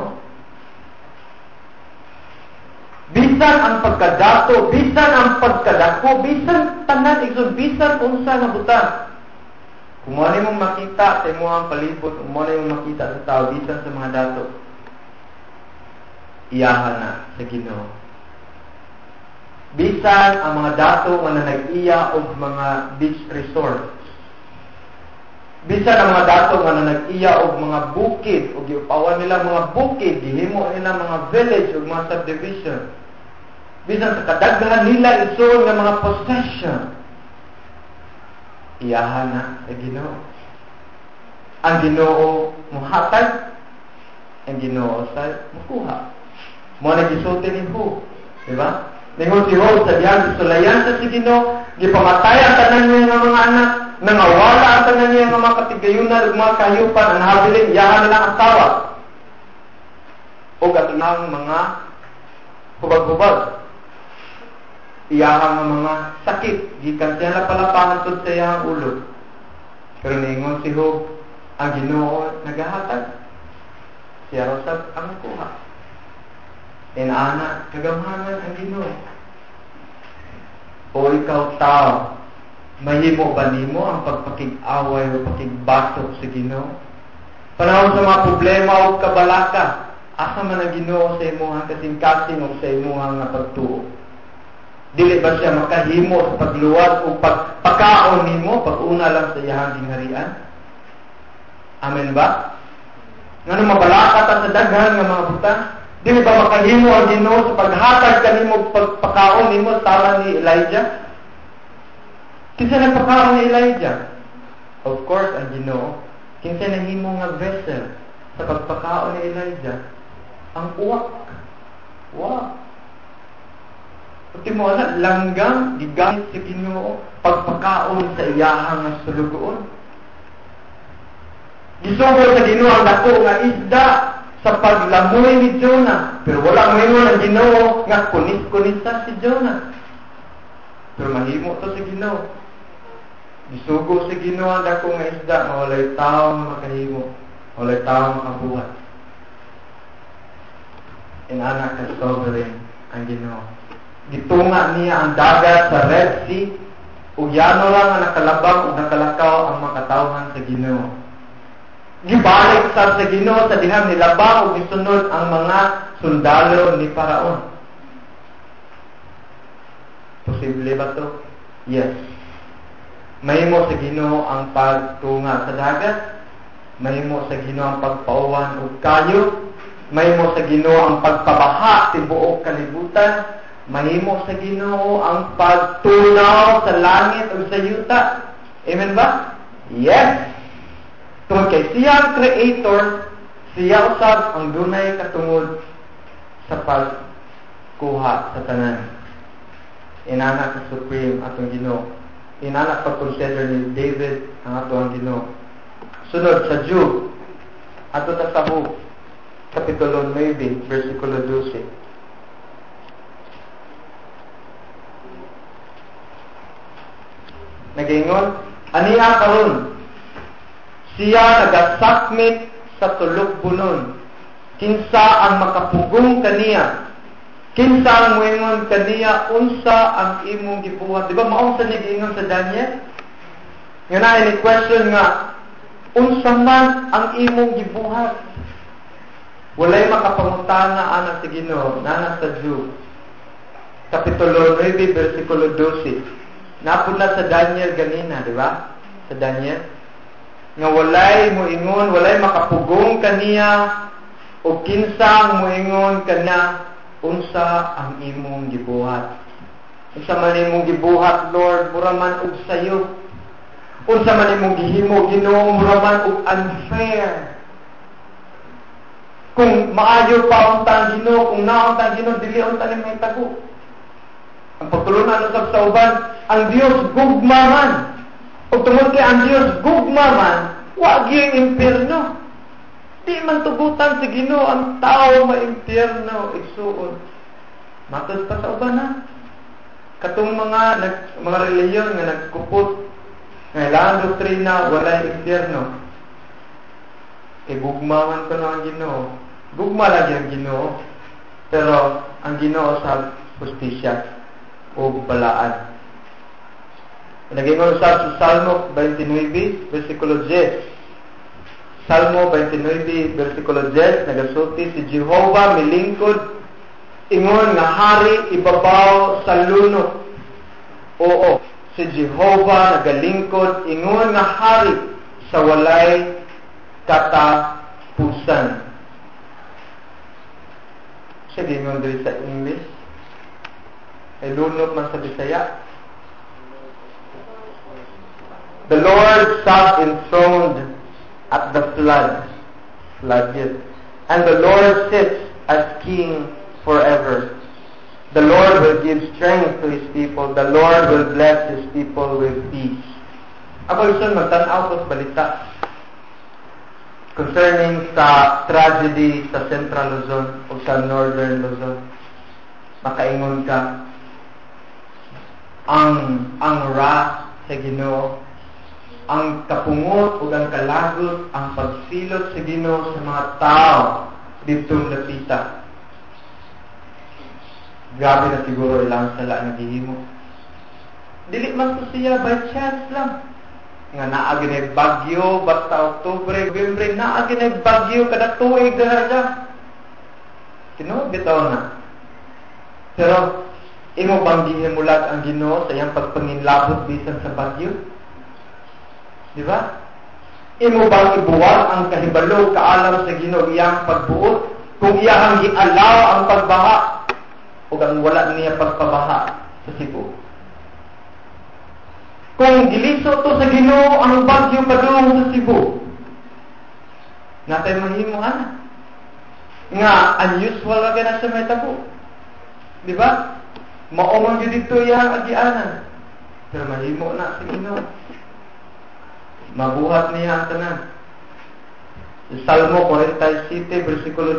Bisan ang pagkadato, bisan ang pagkadako, bisan tanan igsoon, bisan unsa nga butang. Kung mo mong makita sa imong palibot, kung mo mong makita sa tao bisan sa mga dato, iyahan na sa Ginoo. Bisan ang mga dato nga nag-iya og mga beach resort. Bisan ang mga dato nga nag-iya og mga bukid, og giupawan nila mga bukid, gihimo nila mga village ug mga subdivision. Bisan sa kadaghan nila isuon nga mga possession, iyahan na sa Ginoo. Ang Ginoo muhatag, ang Ginoo sa mukuha. Mo na gisulti ni Job, di ba? Ningon si Job sa diyang sulayan sa si Ginoo, gipamatay ang tanan niya nga mga anak, nangawala ang tanan niya nga mga katigayunan ug mga kahayupan, ang habilin iyahan nilang asawa. O ang ilang mga hubag-hubag. Iyahan nga mga sakit, gikan siya lapalapangan tod sa iyang ulo. Pero ningon si Job, ang Ginoo nagahatag. Siya rosag ang kuha. Ana, kagamhanan ang Ginoo. O ikaw tao, mahimo ba nimo ang pagpakig-away o pakigbasok sa Ginoo? Panahon sa mga problema o kabalaka, asa man ang Ginoo sa imong kasing-kasing o sa imong nga pagtuo? Dili ba siya makahimo sa pagluwag o pagpakaon nimo pag-una lang sa iyang gingharian? Amen ba? Ngano mabalaka ta sa daghan nga mga butang? Dili ba makahimo ang Ginoo sa paghatag kanimo pagpakaon nimo tama ni Elijah? Kinsa nagpakaon ni Elijah? Of course, ang Ginoo. Kinsa nahimo nga vessel sa pagpakaon ni Elijah? Ang uwak. Wow. Pati mo na, langgang, gigamit si Ginoo pagpakaon sa iyahang nga sulugoon. Gisugod sa Ginoo ang dako nga isda sa paglamoy ni Jonah. Pero wala moingon ang Ginoo nga kunis-kunisa si Jonah. Pero mahimo to si Ginoo. Gisugo si Ginoo ang dako nga isda nga walay tawo makahimo, walay tawo makabuhat. Inana ka sovereign ang Ginoo. Gitunga niya ang dagat sa Red Sea ug yano lang ang nakalabang ug nakalakaw ang makatawhan sa Ginoo. Gibalik sa Ginoo sa dihang nilabang ug gisunod ang mga sundalo ni Paraon. Posible ba to? Yes. Mahimo sa Ginoo ang pagtunga sa dagat, mahimo sa Ginoo ang pagpauwan og kayo, mahimo sa Ginoo ang pagpabaha tibuok kalibutan, mahimo sa Ginoo ang pagtunaw sa langit ug sa yuta. Amen ba? Yes. Tungod kay siya ang creator, siya usab ang dunay katungod sa pagkuha sa tanan. Inana ka supreme atong Ginoo. Inana pag-consider ni David ang atong Ginoo. Sunod sa Job, ato ta sa Job, kapitulo 9, versikulo 12. Nagingon, aniya karon siya nagasakmit sa tulok bunon. Kinsa ang makapugong kaniya? Kinsa ang moingon kaniya unsa ang imong gibuhat? Di ba maunsa niya giingon sa Daniel? Nga na ini question nga, unsa man ang imong gibuhat? Walay makapangutana anak sa Ginoo, nana sa Job. Kapitulo 9, versikulo 12. Napuna sa Daniel ganina, di ba? Sa Daniel nga walay moingon, walay makapugong kaniya o kinsa moingon kana unsa ang imong gibuhat. Unsa man imong gibuhat, Lord, mura man og sayo. Unsa man imong gihimo, Ginoo, mura man og unfair. Kung maayo pa untang Ginoo, kung nauntang Ginoo, dili untang may tago. Ang pagtulunan usab sa uban, ang Dios gugma man. Ug tungod kay ang Dios gugma man, wa gyud impierno. Di man tugutan sa Ginoo ang tao ma-impierno igsuon. Matod pa sa uban na. Katong mga relihiyon nga nagkupot nga ilang doktrina walay impierno. E gugma man ko na ang Ginoo. Gugma lagi ang Ginoo. Pero ang Ginoo sa justisya o balaan. Nagingon sa Salmo 29, versikulo 10. Salmo 29, versikulo 10, nagasulti si Jehovah milingkod ingon nga hari ibabaw sa lunok. Oo, si Jehovah nagalingkod ingon nga hari sa walay katapusan. Siya gingon diri sa English. Ay lunok man sa Bisaya. The Lord sat enthroned at the flood. Flooded. And the Lord sits as king forever. The Lord will give strength to His people. The Lord will bless His people with peace. Ako isun magtanaw ko sa balita concerning sa tragedy sa Central Luzon o sa Northern Luzon. Makaingon ka ang wrath sa Ginoo, ang kapungot o ang kalagot, ang pagsilot sa Ginoo sa mga tao ditong lapita. Grabe na siguro ilang sala na gihimo. Dili man ko siya by chance lang. Nga naagi bagyo, basta Oktubre, Nobyembre, naagi bagyo, kada tuig na siya. Kino, bitaw na. Pero, imo bang gihimulat ang Ginoo sa iyang pagpanginlabot bisan sa bagyo? Di ba? Imo bang ibuwag ang kahibalo, kaalam sa Ginoo iyang pagbuot? Kung iyang gialaw ang pagbaha, o ang wala niya pagpabaha sa Cebu. Kung giliso to sa Ginoo ang bagyo padung sa Cebu, natay mahimo ana. Nga unusual ra na sa may tabo. Di ba? Mao man gyud dito yang agianan. Pero mahimo na sa Ginoo. Mabuhat niya ang tanan. Salmo 47 versikulo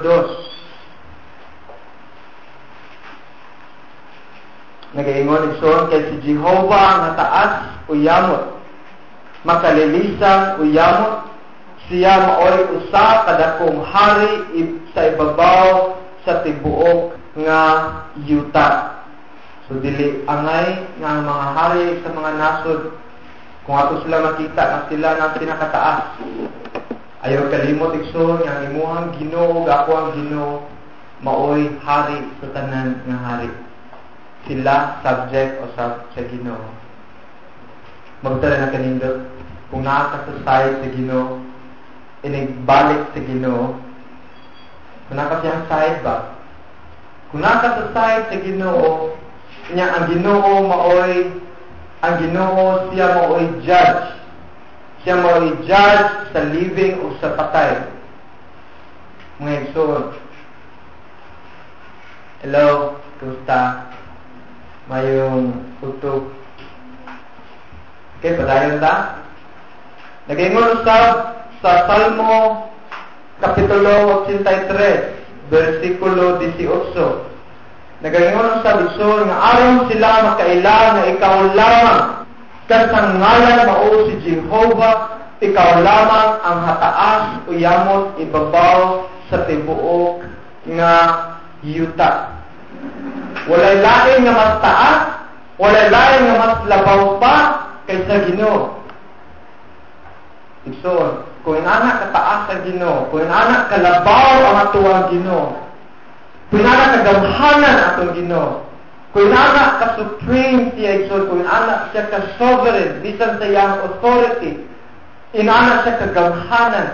2. Nagaingon igsoon kay si Jehovah nga taas uyamot, makalilisan uyamot, siya maoy usa kadakong hari sa ibabaw sa tibuok nga yuta. So dili angay nga ang mga hari sa mga nasod kung ato sila makita na sila ng pinakataas. Ayaw kalimot igsoon nga ang imuhang Ginoo ako ang Ginoo maoy hari sa tanan nga hari. Sila subject o sa Ginoo. Magdala na kanindot kung nakakasasay sa Ginoo, inigbalik sa Ginoo, kung nakasiyang side ba? Kung nakasasay sa Ginoo, niya ang Ginoo siya maoy judge. Siya maoy judge sa living o sa patay. Mga igsoon. Hello, kumusta? Mayong utog. Okay, padayon ta. Nag-ingon usab sa Salmo Kapitulo 83, versikulo 18. Nag-ingon usab igsoon nga aron sila makaila nga ikaw lamang kasangalan mao si Jehovah, ikaw lamang ang hataas uyamot ibabaw sa tibuok nga yuta. Walay lain nga mas taas, walay lain nga mas labaw pa kaysa Ginoo. Igsoon, kung anak kataas sa Ginoo, kung anak kalabaw ang atuang Ginoo, kung anak kagamhanan atong Ginoo, kung anak ka-supreme siya igsoon, kung anak siya ka-sovereign, bisan sa iyang authority, inanak siya kagamhanan,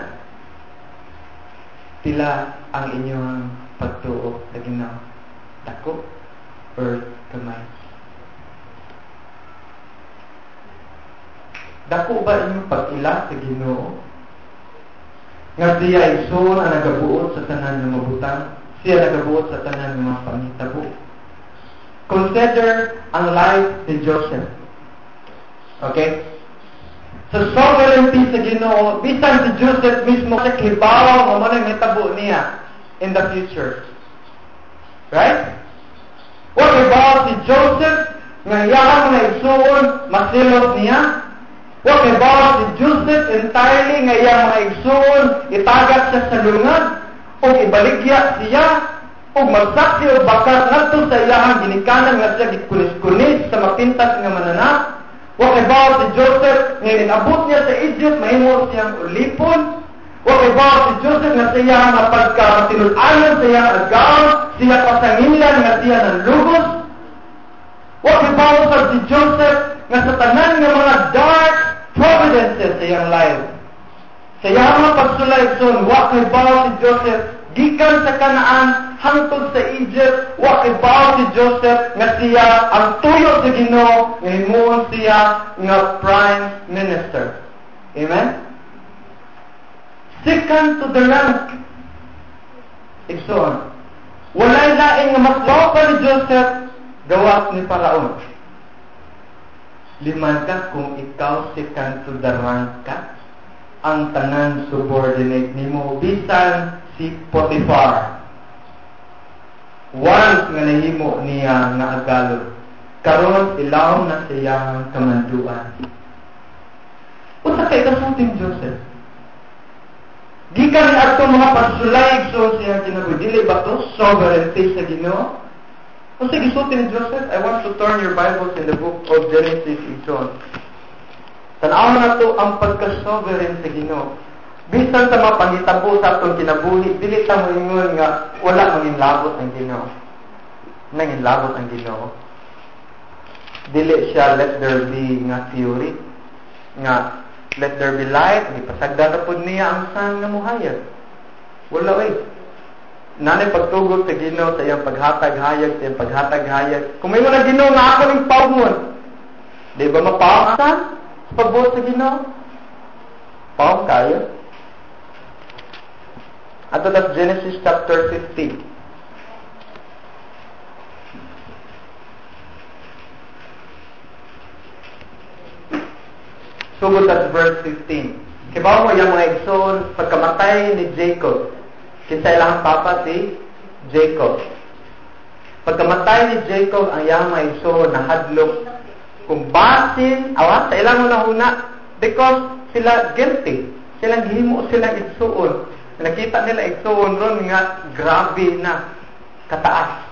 tila ang inyong pagtuo sa Ginoo. Dako or kamay. Dako ba inyong pag-ila sa Ginoo? Nga siya igsoon ang nagabuot sa tanan ng mabutang, siya nagabuot sa tanan ng mga pangitabo. Consider ang life ni Joseph. Okay? Sa sovereignty sa Ginoo, bisan si Joseph mismo siya kibaw mo nang mitabo niya in the future. Right? What about si Joseph nga iyang mga igsoon masilot niya? What about si Joseph entirely nga iyang mga igsoon itagat siya sa lungag o ibaligya siya o magsaksi o bakat ngadto sa iyang ginikanan nga siya gikunis-kunis sa mapintas nga mananap? What about si Joseph nga inabot niya sa Egypt mahimo siyang ulipon? What about si Joseph nga sa iyang pagkatinud-anon sa iyang agawad siya pasangilan nga siya ng lugos. Wa kibaw sa si Joseph nga sa tanan nga mga dark providences sa iyang life. Sa iyang mga pagsulay-son, wa kibaw si Joseph gikan sa Kanaan hangtod sa Egypt. Wa kibaw si Joseph nga siya ang tuyo sa Ginoo nga himuon siya nga prime minister. Amen? Second to the rank. Igsoon. Walay laing nga matlaw pa ni Joseph gawas ni Paraon. Liman ka kung ikaw second to the rank ka, ang tanan subordinate nimo bisan si Potiphar. Once nga nahimo niya nga agalon, karon ilaw na siyang kamanduan. Unsa kay kasulting Joseph? Gikan ni adto mga pagsulay so siya kinabuhi dili ba to sovereignty sa Ginoo? Unsa gisulti ni Joseph? I want to turn your Bibles in the book of Genesis and John. Tan-aw na to ang pagka-sovereign sa Ginoo. Bisan sa mga panghitabo sa atong kinabuhi, dili ta moingon nga wala manginlabot ang Ginoo. Nanginlabot ang Ginoo. Dili siya let there be nga theory nga let there be light, ipasagdan na po niya ang sun nga muhayag. Wala nanay pagtugod sa Ginoo sa iyang paghatag-hayag, sa iyang paghatag-hayag. Kung may mga Ginoo nga ako ng pawmon, di ba mapawang ang sun? Sa pagbuot sa Ginoo? Pawang kayo? Ato that's Genesis chapter 15. Sugod at verse 15. Kibaw mo yung mga igsoon pagkamatay ni Jacob. Kinsa ilang papa si Jacob. Pagkamatay ni Jacob ang iyang mga igsoon na hadlok kung basin sa ilang una because sila guilty. Silang gihimo silang igsoon. Nakita nila igsoon ron nga grabe na kataas.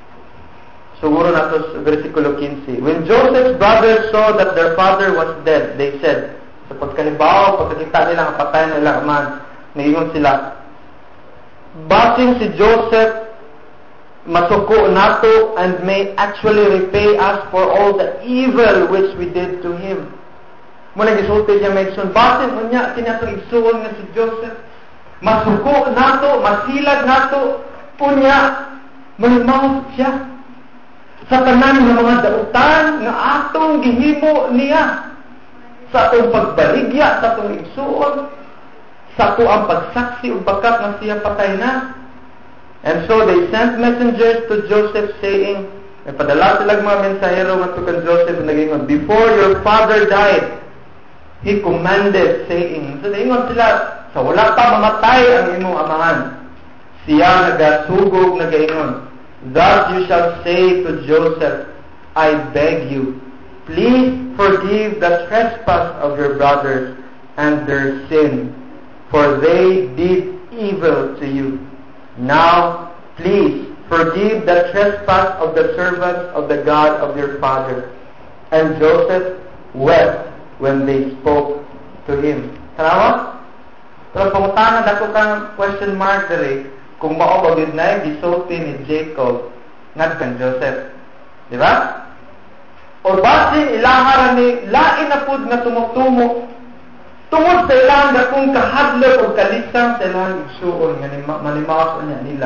Siguro na to versikulo 15. When Joseph's brothers saw that their father was dead, they said, sa pagkalibaw, pagkakita nila ang patay na ilang man, nagingon sila, basing si Joseph masuko nato and may actually repay us for all the evil which we did to him. Muna gisulti siya may igsoon, basing mo niya, kinatong igsoon nga si Joseph, masuko nato, masilag nato, punya, mahimaw siya. Sa tanan ng mga dautan nga atong gihimo niya sa atong pagbaligya, sa atong igsuon, sa ato ang pagsaksi ug bakat nga siya patay na. And so they sent messengers to Joseph saying, padala sila mga mensahero nga kan Joseph nagingon, before your father died, he commanded saying, so nagingon sila, sa wala pa mamatay ang imong amahan, siya nagasugog nagaingon, thus you shall say to Joseph, I beg you, please forgive the trespass of your brothers and their sin, for they did evil to you. Now, please forgive the trespass of the servants of the God of your father. And Joseph wept when they spoke to him. Tanawa? Pero pangutangan ako kang question mark dere, kung mao ba gid na gisulti ni Jacob ngadkan Joseph. Di ba? O basin ilaharan ni lain na pud nga tumutumo tungod sa ilang dakong kahadlok o kalisang sa ilang igsuon nga manimaos niya nila.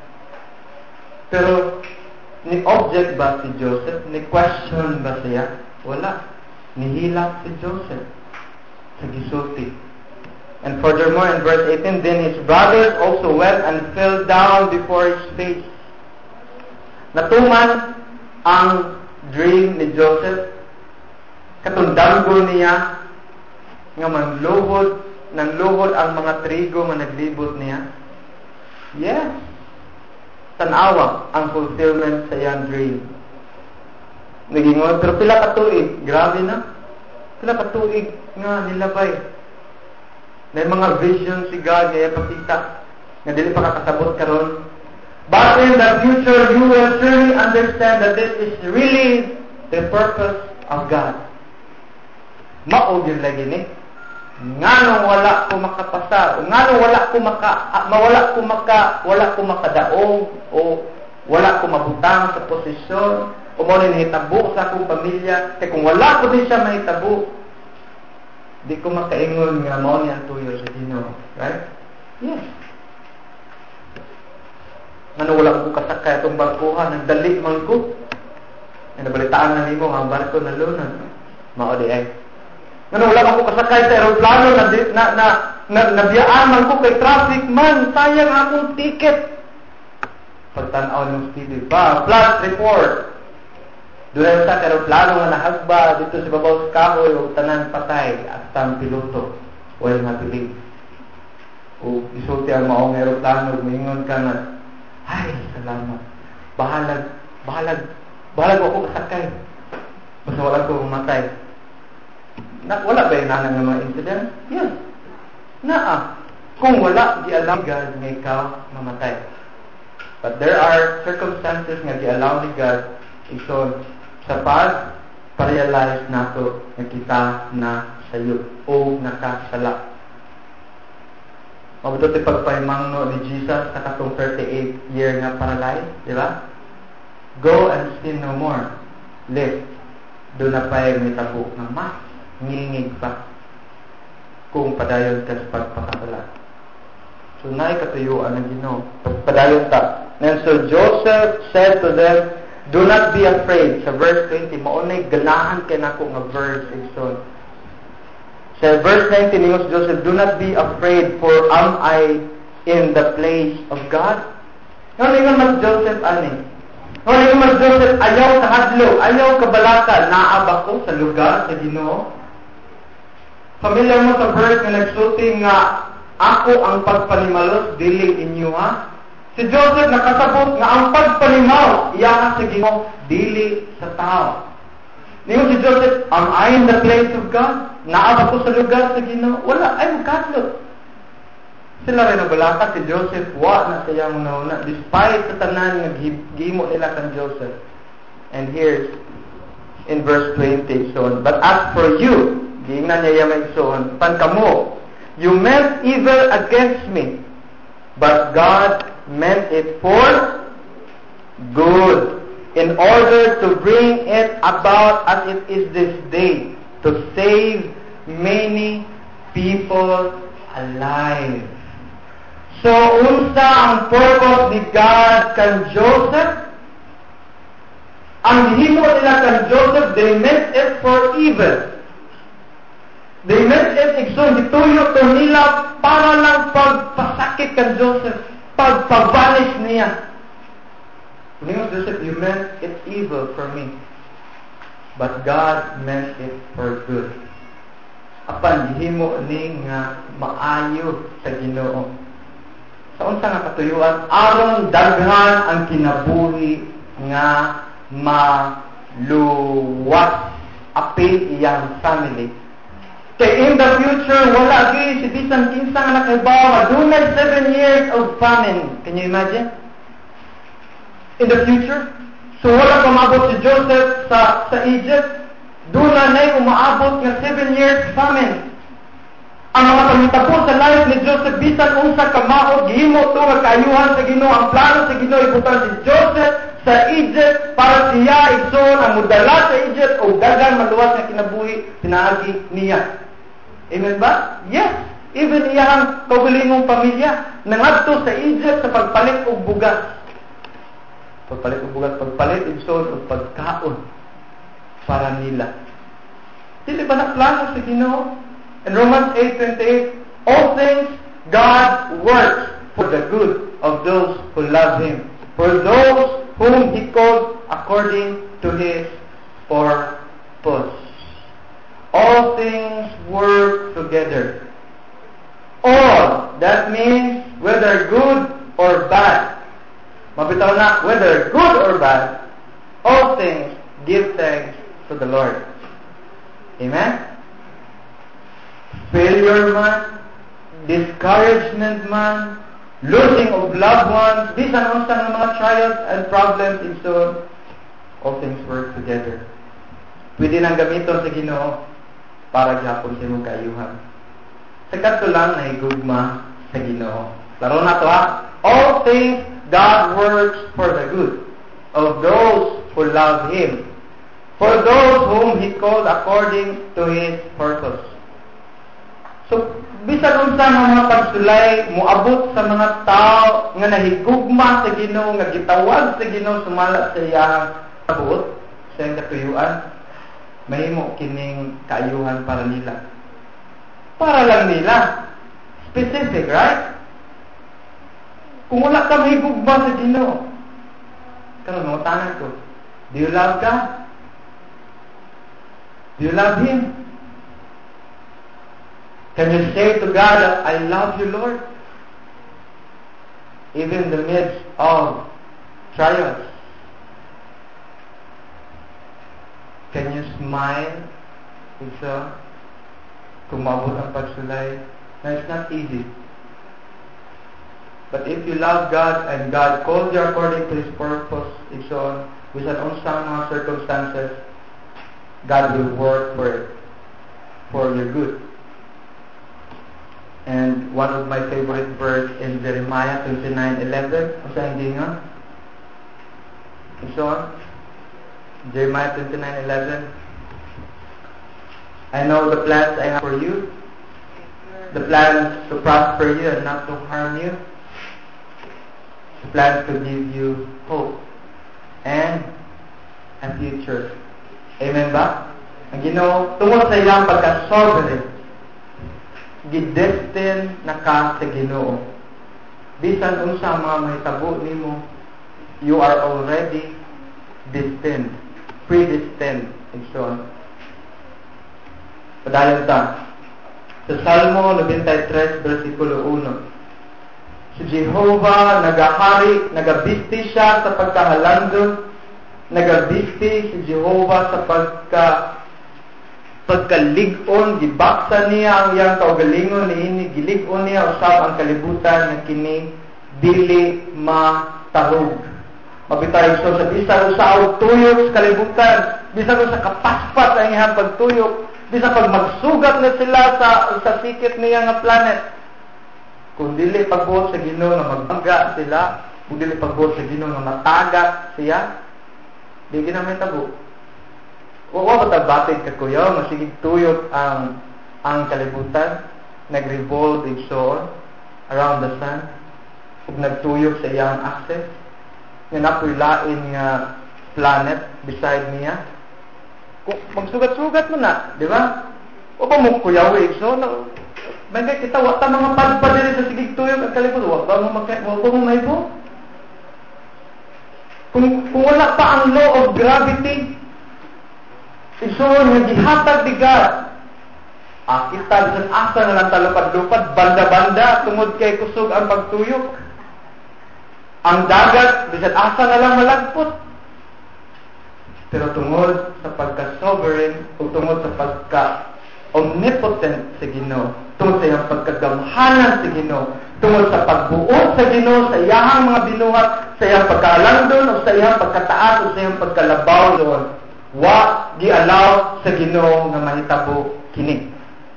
Pero ni object ba si Joseph? Ni question ba siya? Wala. Nihilak si Joseph sa gisulti. And furthermore, in verse 18, then his brothers also wept and fell down before his face. Natuman ang dream ni Joseph. Katundanggo niya nga nanluhod ang mga trigo nga naglibot niya. Yes. Tanawa ang fulfillment sa iyang dream. Nagingon, pero pila ka tuig. Grabe na. Pila ka tuig nga nilabay. May mga vision si God nga ipakita nga dili pa kakasabot karon. But in the future, you will surely understand that this is really the purpose of God. Mao gyud lagi ni. Nganong wala ko makapasa, nganong wala ko makadaog o wala ko mabutang sa posisyon, o mo ni hitabo sa akong pamilya, kay kung wala ko din siya mahitabo, di ko makaingon nga mao ni ang tuyo sa Ginoo. Right? Yes. Ano wala ko kasakay itong barkuhan, nagdali man ko. Ay nabalitaan na nimo nga ang barko na lunod. Mao di ay. Ano wala ko kasakay sa aeroplano na nabiyaan man ko kay traffic man, sayang akong ticket. Pagtanaw ng speedy ba, flash report. Doon sa aeroplano nga nahagba dito sa babaw sa kahoy o tanan patay at ang piloto. Well nga pilig. O isulti ang maong aeroplano, maingon ka na, ay, salamat. Bahalag ako kasakay. Basta wala ko umatay. Wala ba yung nanang ng mga incident? Yes. Kung wala, di-allow God nga ikaw mamatay. But there are circumstances nga di-allow ni God ito sa pag-realize nato na kita na sayo o nakasala. Mabuto ti pagpahimangno ni Jesus sa katong 38 year nga paralyzed, di ba? Go and sin no more. Live. Doon na pa may tabo ng mas ngingig pa kung padayon ka sa pagpakasala. So, naikatuyuan ng Ginoo. Padayon ta. And so, Joseph said to them, do not be afraid. Sa verse 20, maunay ganahan kay nako nga verse igsoon. Sa verse 19, ni Joseph, do not be afraid, for am I in the place of God? Ngayon mas Joseph, ani? Ngayon mas Joseph, ayaw ka hadlo, ayaw ka balaka, naab ako sa lugar sa Ginoo. Familiar mo sa verse na nagsulti nga, ako ang pagpanimalos, dili inyo ha? Si Joseph nakasabot nga ang pagpanimalos, iya sa Ginoo, dili sa tao. Ngayon si Joseph, am I in the place of God? Naab ako sa lugar sa Ginoo? Wala, ay magkadlo. Sila rin nabalaka si Joseph, wa na sayang nauna, despite sa tanan naghimo nila kang Joseph. And here's in verse 20, so, but as for you, giingnan niya yung so, pan kamo, you meant evil against me, but God meant it for good, in order to bring it about as it is this day, to save many people alive. So, unsa ang purpose ni God kan Joseph? Ang himo nila kan Joseph, they meant it for evil. They meant it igsoon, gituyo to nila para lang pagpasakit kan Joseph, pagpabanish niya. Kung Joseph, you meant it evil for me, but God meant it for good. Apan himo ni nga maayo sa Ginoo. Sa unsa nga katuyuan, aron daghan ang kinabuhi nga maluwas apil iyang family. Kay in the future, wala gyud si bisan kinsa nga nakaibawa, dunay 7 years of famine. Can you imagine? In the future, so wala pa maabot si Joseph sa Egypt. Duna na umaabot nga 7 years famine. Ang mga pangitabo sa life ni Joseph, bisan unsa kamaod, gihimo to nga kaayuhan sa Ginoo. Ang plano sa Ginoo ibutan si Joseph sa Egypt para siya igsoon ang mudala sa Egypt o dagan maluwas nga kinabuhi pinaagi niya. Amen ba? Yes. Even iyang kaugalingong pamilya nangadto sa Egypt sa pagpalit og bugas. Pagpalit igsoon og pagkaon para nila. Dili ba na plano sa Ginoo? In Romans 8:28, all things God works for the good of those who love Him, for those whom He called according to His purpose. All things work together. All, that means whether good or bad. Mabitaw na, whether good or bad, all things give thanks to the Lord. Amen? Failure man, discouragement man, losing of loved ones, bisan unsa nga mga trials and problems in so, all things work together. Pwede nang gamiton sa Ginoo para gyapon sa imong kaayuhan. Sa kadto lang na higugma sa Ginoo. Laro na to ha. All things God works for the good of those who love Him, for those whom He called according to His purpose. So, bisan unsa nga mga pagsulay moabot sa mga tao nga nahigugma sa Ginoo, nga gitawag sa Ginoo sumala sa iyang abot sa iyang katuyuan, mahimo kining kaayuhan para nila. Para lang nila. Specific, right? Kung wala ka mahigugma sa Ginoo, karon mga tanong ko, do you love God? Do you love Him? Can you say to God, I love you, Lord? Even in the midst of trials. Can you smile? Isa, kung maabot ang pagsulay. Now, it's not easy. But if you love God and God calls you according to His purpose, it's on, with an unsang mga circumstances, God will work for it, for your good. And one of my favorite verse in Jeremiah 29:11. Asa hindi nga? It's on Jeremiah 29:11. I know the plans I have for you, the plans to prosper you and not to harm you, the plans to give you hope and a future. Amen ba? Ang Ginoo tungod sa iyang pagka-sovereign, gidestin na ka sa Ginoo. Bisan unsa mga mahitabo nimo, you are already destined, predestined, and so on. Padayon ta sa Salmo 93 versikulo 1. Si Jehovah nagahari, nagabisti siya sa pagkahalandon, nagabisti si Jehovah sa pagkalig-on, gibaksa niya ang iyang kaugalingon niini, gilig-on niya usab ang kalibutan nga kini dili matarog. Mabitay so sa bisan usa tuyok sa kalibutan, bisan sa kapaspas ang iyang pagtuyok, bisan pag magsugat na sila sa sikit niya nga planet. Kung dili pagbuot sa Ginoo nga magbangga sila, kung dili pagbuot sa Ginoo nga matagat siya, di ginamit tabo. O matabatid ka kuya, masigig tuyok ang kalibutan, nag-revolve and so on around the sun, ug nagtuyok sa iyang axis, nga napoy lain nga planet beside niya. Kung magsugat-sugat mo na, di ba? O ba mo kuyawi, so may kita wa ta mga padpad diri sa sigig tuyok ang kalibutan, wa ba mo maibo? Kung wala pa ang law of gravity, isuon nga gihatag ni God. Kita bisan asa na lang talupad-lupad, banda-banda tungod kay kusog ang pagtuyok. Ang dagat bisan asa na lang malagpot. Pero tungod sa pagka-sovereign o tungod sa pagka-omnipotent sa Ginoo, tungod sa iyang pagkagamhanan sa Ginoo, tungod sa pagbuot sa Ginoo sa iyang mga binuhat, sa iyang pagkaalandon o sa iyang pagkataas o sa iyang pagkalabaw doon, wa gi-allow sa Ginoo nga mahitabo kini.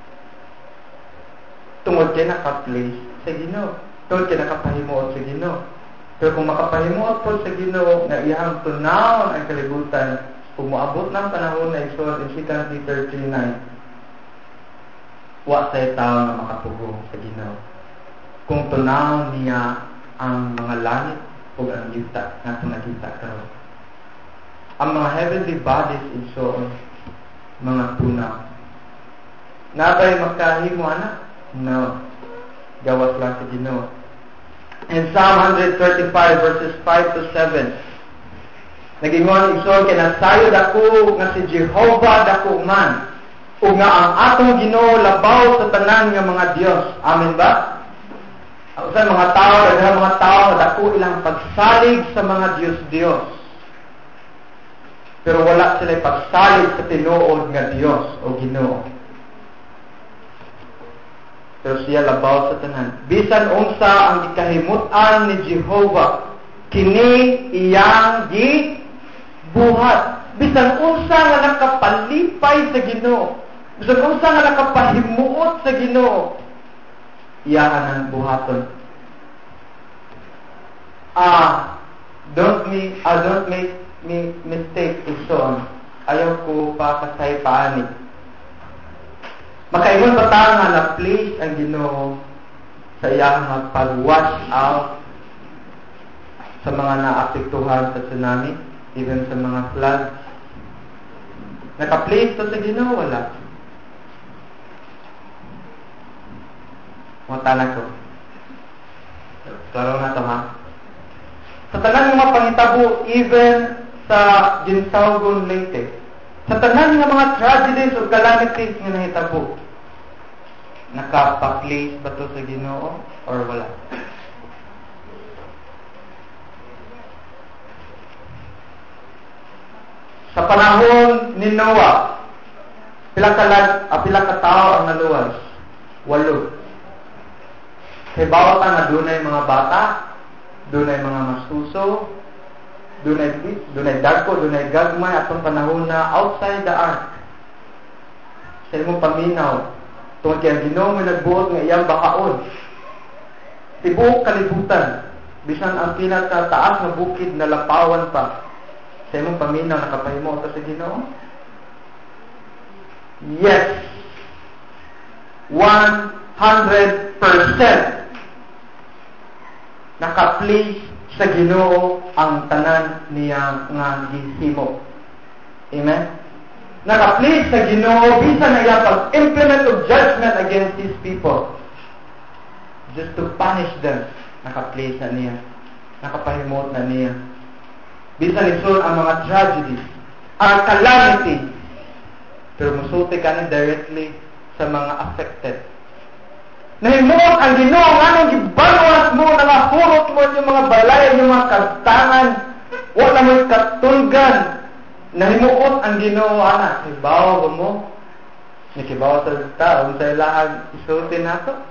Tungod kay naka-place sa Ginoo, tungod kay nakapahimuot sa Ginoo. Pero kung makapahimuot po sa Ginoo nga iyang tunawon ang kalibutan, kung moabot ng panahon na igsoon in 2 Peter 3:9, wa sa tao nga makapugo sa Ginoo. Kung tunawon niya ang mga langit ug ang yuta nga nakita karon. Ang mga heavenly bodies and so on, mga tunaw. Nabay makahimo ana? No. Gawas lang sa Ginoo. In Psalm 135 verses 5 to 7, nagingon igsoon kay nasayod ako nga si Jehovah dako man, ug nga ang atong Ginoo labaw sa tanan nga mga Dios. Amen ba? Usa mga tao, daghang mga tao dako ilang pagsalig sa mga Dios. Pero wala sila pagsalig sa tinuod nga Dios o Ginoo. Pero siya labaw sa tanan. Bisan unsa ang gikahimutan ni Jehovah, kini iyang gibuhat. Bisan unsa nga nakapalipay sa Ginoo, bisan unsa nga nakapahimuot sa Ginoo, iyahan ang buhaton. don't make me mistake igsoon. Ayaw ko pa kasay paani. Makaingon pa ta nga na place ang Ginoo sa iyang pag-wash out sa mga naapektuhan sa tsunami, even sa mga floods. Naka-place to sa Ginoo, wala. Mutala ko. Klaro na to, ha? Sa tanan nga pangitabo, even sa Ginsaugon Leyte, sa tanan nga mga tragedies o calamities nga nahitabo, nakapa-place ba to sa Ginoo or wala? Sa panahon ni Noah, pila ka tao ang naluwas? 8. Kay bawat nga dunay mga bata, dunay mga masuso, dunay dagko, dunay gagmay atong panahon na outside the ark. Sa imong paminaw, tungkol kay Ginoo mo nagbuot nga iyang bakaon. Tibuok kalibutan, bisan ang pinakataas na bukid na lapawan pa. Sa imong paminaw nakapahimo ta sa Ginoo? Yes. 100% naka-place sa Ginoo ang tanan niya nga gihimo. Amen? Naka-place sa Ginoo bisan na iyang pag-implement of judgment against these people. Just to punish them. Naka-place na niya. Nakapahimot na niya. Bisan isun ang mga tragedies, ang calamity. Pero musulti ka ni directly sa mga affected. Nahimuot ang Ginoo nga nung gibalwas mo, nangahurot mo yung mga balay, yung mga kagtangan, wala mo'y katulgan. Nahimuot ang Ginoo, anak, hibaw mo. Nakibaw sa taon sa ilahan, isulti na to.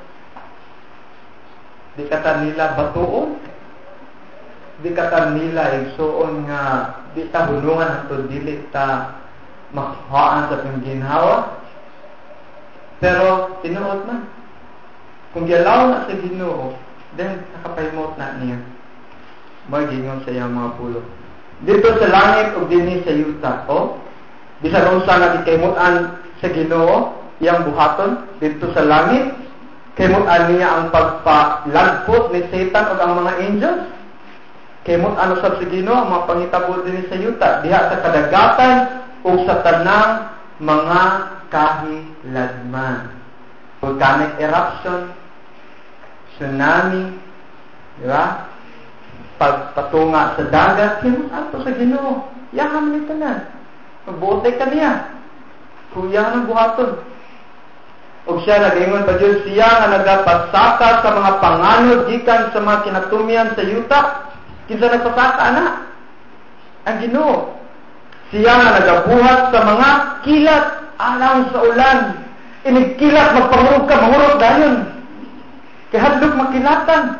Di kata nila batuon. Di kata nila igsuon nga, di ta hunungan ang to, dili ta makuhaan sa pang ginhawa. Pero, tinuot man. Kung gialaw na sa Ginoo, then nakapahimot na niya. Magingon sa iyang mga pulo. Dito sa langit o dinhi sa yuta, bisan unsa nga gikaymutan sa Ginoo, iyang buhaton dito sa langit, kaymutan niya ang pagpalagpot ni Satan o ang mga angels. Kaymutan usab sa Ginoo ang mga pangitabo dinhi sa yuta, diha sa kadagatan o sa tanang mga kahiladman. Volcanic eruption, tsunami, di ba? Pagpatunga sa dagat, ato sa Ginoo. Yahan nito na. Magbuotay ka niya. Kuya ng buhaton. O siya nag-ingon pa Diyos, siya nga nagapasaka sa mga panganod gikan sa mga kinatumian sa yuta. Kinsa nagpasaka na? Ang Ginoo. Siya nga nagabuhat sa mga kilat alang sa ulan. Inigkilat, magpangurog ka, mangurog dayon. Kaya hadlok makilatan.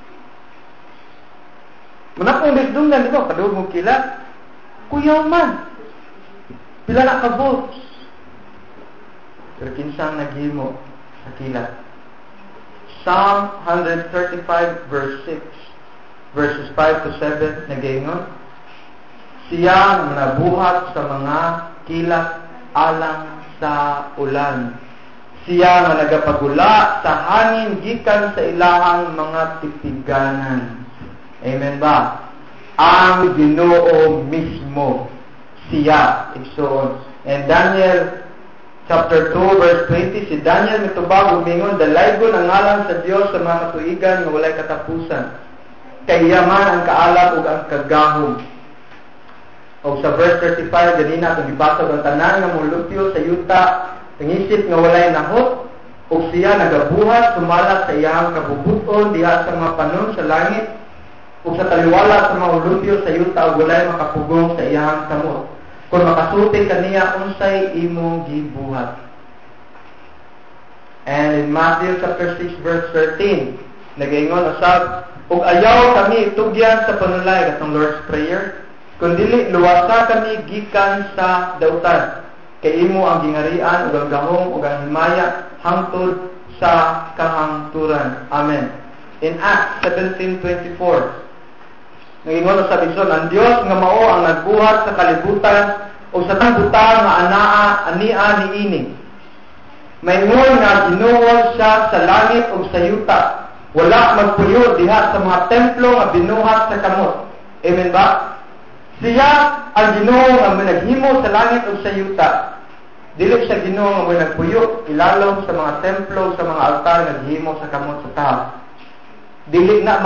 Manapong desdungan, di ba? Paduhog mong kilat. Kuyaw man. Pila na ka volts. Pero kinsang naghimo sa kilat. Psalm 135 verse 6 verses 5 to 7 nagaingon, siya nabuhat sa mga kilat alang sa ulan. Siya nga nagapagula sa hangin gikan sa ilahang mga titiganan. Amen ba? Ang Ginoo mismo siya igsoon. And Daniel chapter 2 verse 20, si Daniel mitubag umingon, dalaygon ang ngalan sa Dios sa mga matuigan nga walay katapusan. Kay yaman ang kaalam ug ang kagahom. O sa verse 35 ganina atong gibasa ang tanan nga mulupyo sa yuta, tangisip nga walay nahot, ug siya nagabuhat sumala sa iyang kabubuton diha sa mga panon sa langit, ug sa taliwala sa mga ulupyo sa yuta ug walay makapugong sa iyang kamot. Kung makasuti kaniya unsay imong gibuhat. And in Matthew chapter 6 verse 13, nagaingon usab, ug ayaw kami tugyan sa panulay katong Lord's Prayer, kundili luwasa kami gikan sa dautan. Kay imo ang gingarian ug ang gahom ug ang himaya hangtod sa kahangturan. Amen. In Acts 17:24, Nangingon sa Bison, ang Dios nga mao ang nagbuhat sa kalibutan o sa tangbutang nga anaa ania niini. Maingon nga Ginoo siya sa langit ug sa yuta. Wala magpuyo diha sa mga templo nga binuhat sa kamot. Amen ba? Siya ang Ginoo nga naghimo sa langit ug sa yuta. Dili siya Ginoo nga nagpuyo ilalom sa mga templo, sa mga altar nga gihimo sa kamot sa tao. Dili na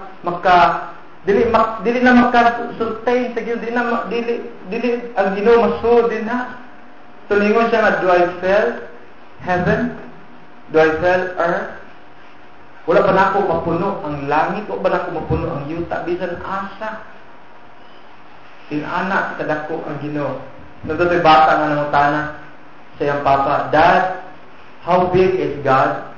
dili na maka-sustain sa Ginoo, dili ang Ginoo masud din na. Tulingon siya nga, do I feel heaven? Do I feel earth? Wala pa na ako mapuno ang langit, wala pa na ako mapuno ang yuta, bisan asa. Inana kadako ang Ginoo. Nagtotoy bata nga nangutana sa iyang papa, Dad, how big is God?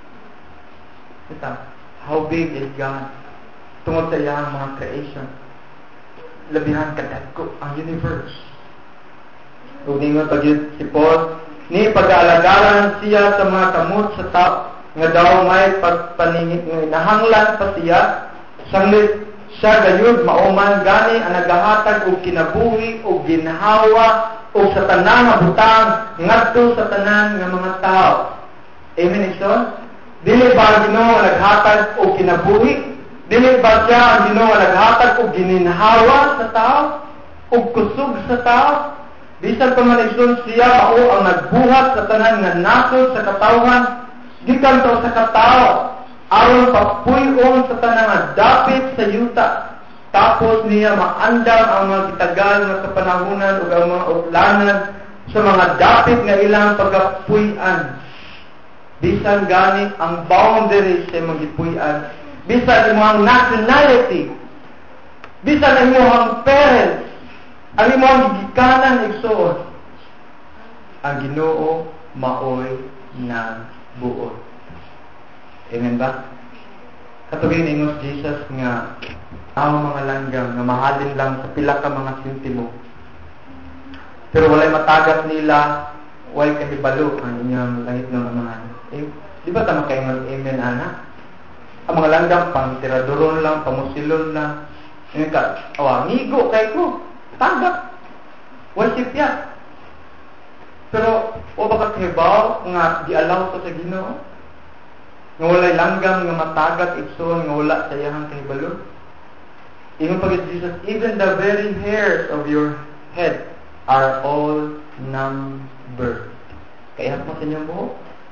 How big is God? Tungod sa iyang mga creation. Labihan kadako ang universe. Kung ningon pag si Paul, ni pag-aalagaran siya sa mga kamot sa tao, nga daw may pagpaningit ng inahanglan pa siya, sanglit siya gayud mauman gani ang nagahatag og kinabuhi og ginhawa og sa tanan nga butang ngadto sa tanan nga mga tao. Amen ison? Dili ba ang Ginoo nga naghatag og kinabuhi? Dili ba siya ang Ginoo nga naghatag og gininhawa sa tao? Og kusog sa tao? Bisan pa man ison siya mao ang nagbuhat sa tanan nga nasod sa katawhan gikan sa katao aron papuy-on sa tanan nga dapit sa yuta. Tapos niya maandam ang mga gitagal nga kapanahunan ug ang mga utlanan sa mga dapit nga ilang pagapuy-an. Bisan gani ang boundaries sa mga gipuy-an, bisan imong nationality, bisan imong parents, ang imong gigikanan igsoon, ang Ginoo maoy na buot. Amen ba? Katugin ingos Jesus nga ang mga langgam nga mahalin lang sa pila ka mga sintimo. Pero walay matagat nila, walay kahibalo ang inyong langit ng amahan. Di ba tama kayo amen, ana? Ang mga langgam pang tiraduron lang, pamusilon lang. Ngayon ka, migo kay ko. Tagat. Worship ya. Pero, o baka kahibaw nga di-allow to sa Ginoo? Nga walay langgam nga matagat igsoon nga wala sa iyang kahibalo? Ingon pag Jesus, even the very hairs of your head are all numbered. Kaya mo sa inyong buhok?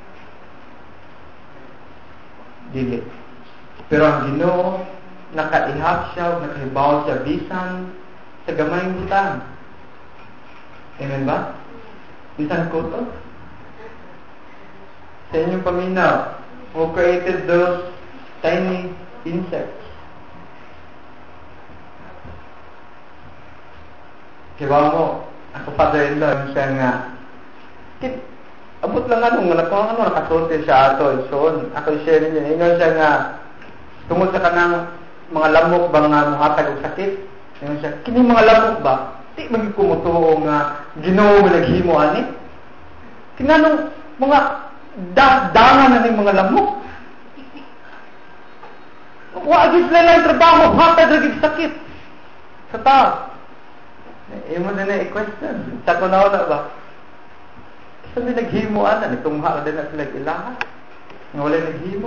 Dili. Pero ang Ginoo, nakaihap siya, nakahibaw siya, bisan sa gamayng butang. Amen ba? Bisan ko to? Sa inyong paminaw, who created those tiny insects? Kibaw mo, ako father-in-law, siya nga, abot lang nakasulti siya ato, so, ako share niya, ingon siya nga, tungod sa kanang mga lamok ba nga muhatag og sakit, ingon siya, kini mga lamok ba, di maging kumutuo nga, Ginoo mo naghimo ani, kinanong mga dangan na ning mga lamok, wagis lang trabaho, hatag lagi sakit, sa tao. Imo na na i-question. Sa kunaw na ba? Sabi naghimo ana, itungha na din na sila ilaha. Nga wala naghimo.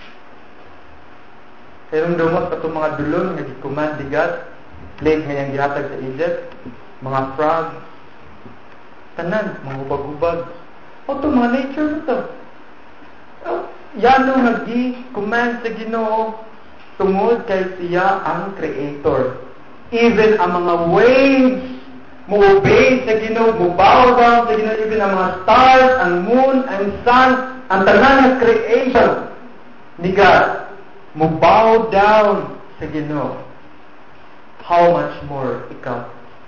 Pero dumot pa itong mga dulon nga gikuman digat, plague nga yung gihatag sa Egypt, mga frog, tanan, mga ubag-ubag. O ito, mga nature na ito. Yan ang nag-command sa Ginoo tungod kay siya ang creator. Even ang mga waves mo-obey sa Ginoo, mo-bow down sa Ginoo, even ang mga stars, ang moon, ang sun, ang tanan ng creation ni God, mo-bow down sa Ginoo. How much more ikaw?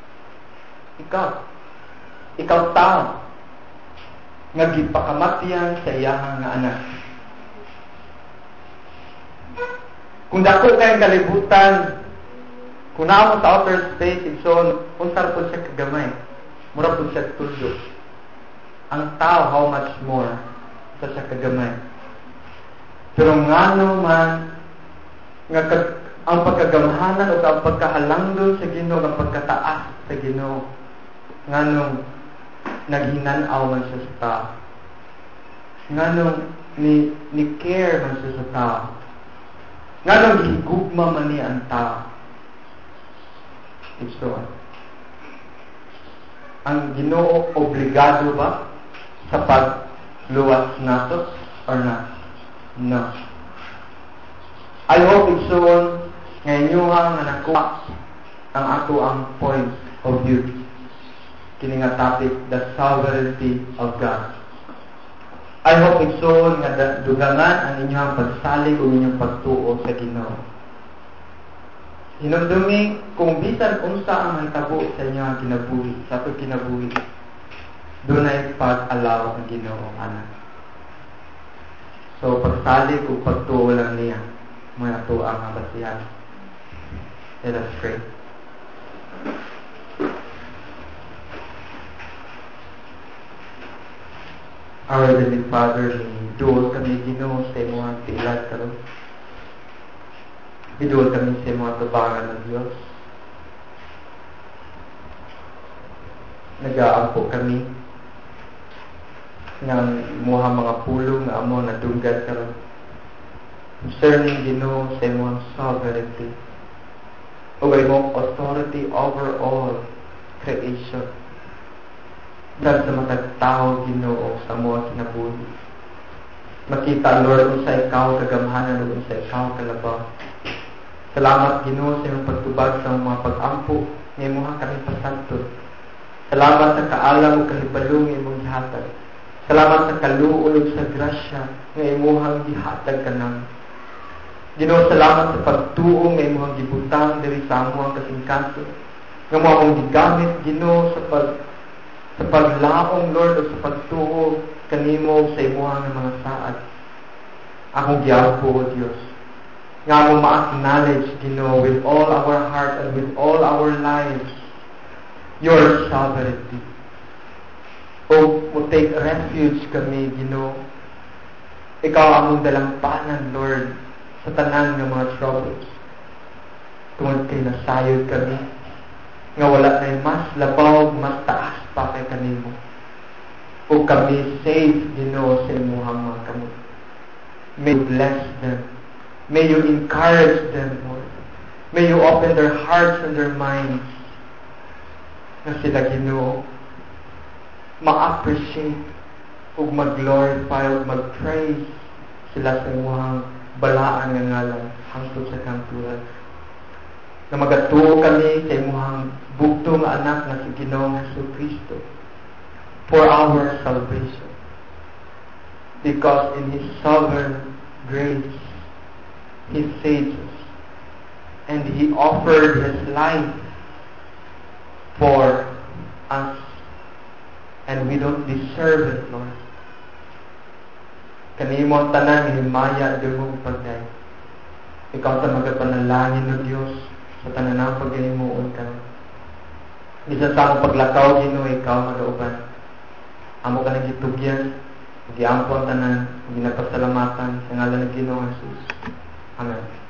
Ikaw tao nga gipakamatian sa iyang nga anak. Kung dako kayong kalibutan, kung naamo sa outer space, so, unsar po siya kagamay. Mura po siya tuldo. Ang tao, how much more sa siya kagamay. Pero ngano man, nga ang pagkagamhanan o ang pagkahalangdon sa Ginoo, ang pagkataas sa Ginoo, nganong naghinanaw man siya sa tao, nganong ni care man siya sa tao, nganong gihigugma man niya ang tao. Ito ang Ginoo obligado ba sa pagluwas nato or not? No. I hope igsoon nga inyuha nga nakuha ang ato ang point of view kini nga topic, the sovereignty of God. I hope igsoon nga dugangan ang inyong pagsalig o inyong pagtuo sa Ginoo. Hinumdumi kung bisan unsa ang mahitabo sa inyo ang kinabuhi, sa ato kinabuhi, dunay pag-allow ang Ginoo ana. So pagsalig o pagtuo lang niya mga ato ang basihan. Let us pray. Our Heavenly Father, duol kami Ginoo sa imong tilag karon. Biduol kami sa mga tubangan ng Diyos. Nag-aampo kami ng mga pulong na amo na dunggan karon. Concerning Ginoo sa imong sovereignty o imong authority over all creation. Dahil sa matag tao Ginoo sa mga kinabuhi. Makita, Lord, unsa ikaw kagamhanan o unsa ikaw kalabaw. Salamat Ginoo sa iyong pagtubag sa mga pag-ampo ng imong kami pasagtod. Salamat sa kaalam o kahibalo ng imong gihatag. Salamat sa kaluoy sa grasya ng imong gihatag kanang. Ginoo, salamat sa pagtuo ng imong gibutang diri sa among kasingkanto. Nga mo akong gigamit Ginoo sa paglaom, Lord, o sa pagtuo kanimo sa imong mga saad. Akong giampo, O Dios, nga mo ma-acknowledge, Ginoo, with all our heart and with all our lives, your sovereignty. O mo take refuge kami, Ginoo. Ikaw among dalampanan, Lord, sa tanan ng mga troubles. Tungod kay nasayod kami, nga wala na mas labaw, mas taas pa kay kanimo. O kami safe, Ginoo, sa imong mga kamot. May you bless them. May you encourage them, Lord. May you open their hearts and their minds na sila, Ginoo, ma-appreciate ug mag-glorify ug mag-praise sila sa imong balaan nga ngalan hangtod sa kanturan. Na magatuo kami sa imong bugto nga anak na si Ginoong Jesucristo for our salvation. Because in His sovereign grace, He saved us. And He offered His life for us. And we don't deserve it, Lord. Kanimo ang tanan himaya dimong pagday. Ikaw sa magapanalangin ng Diyos sa tanan ng paghimuon ka. Bisan sa akong paglakaw, Ginoo, ikaw magauban. Amo ka nang gitugyan, giampo ang tanan, ginapasalamatan sa ngalan ng Ginoong Jesus. Amen.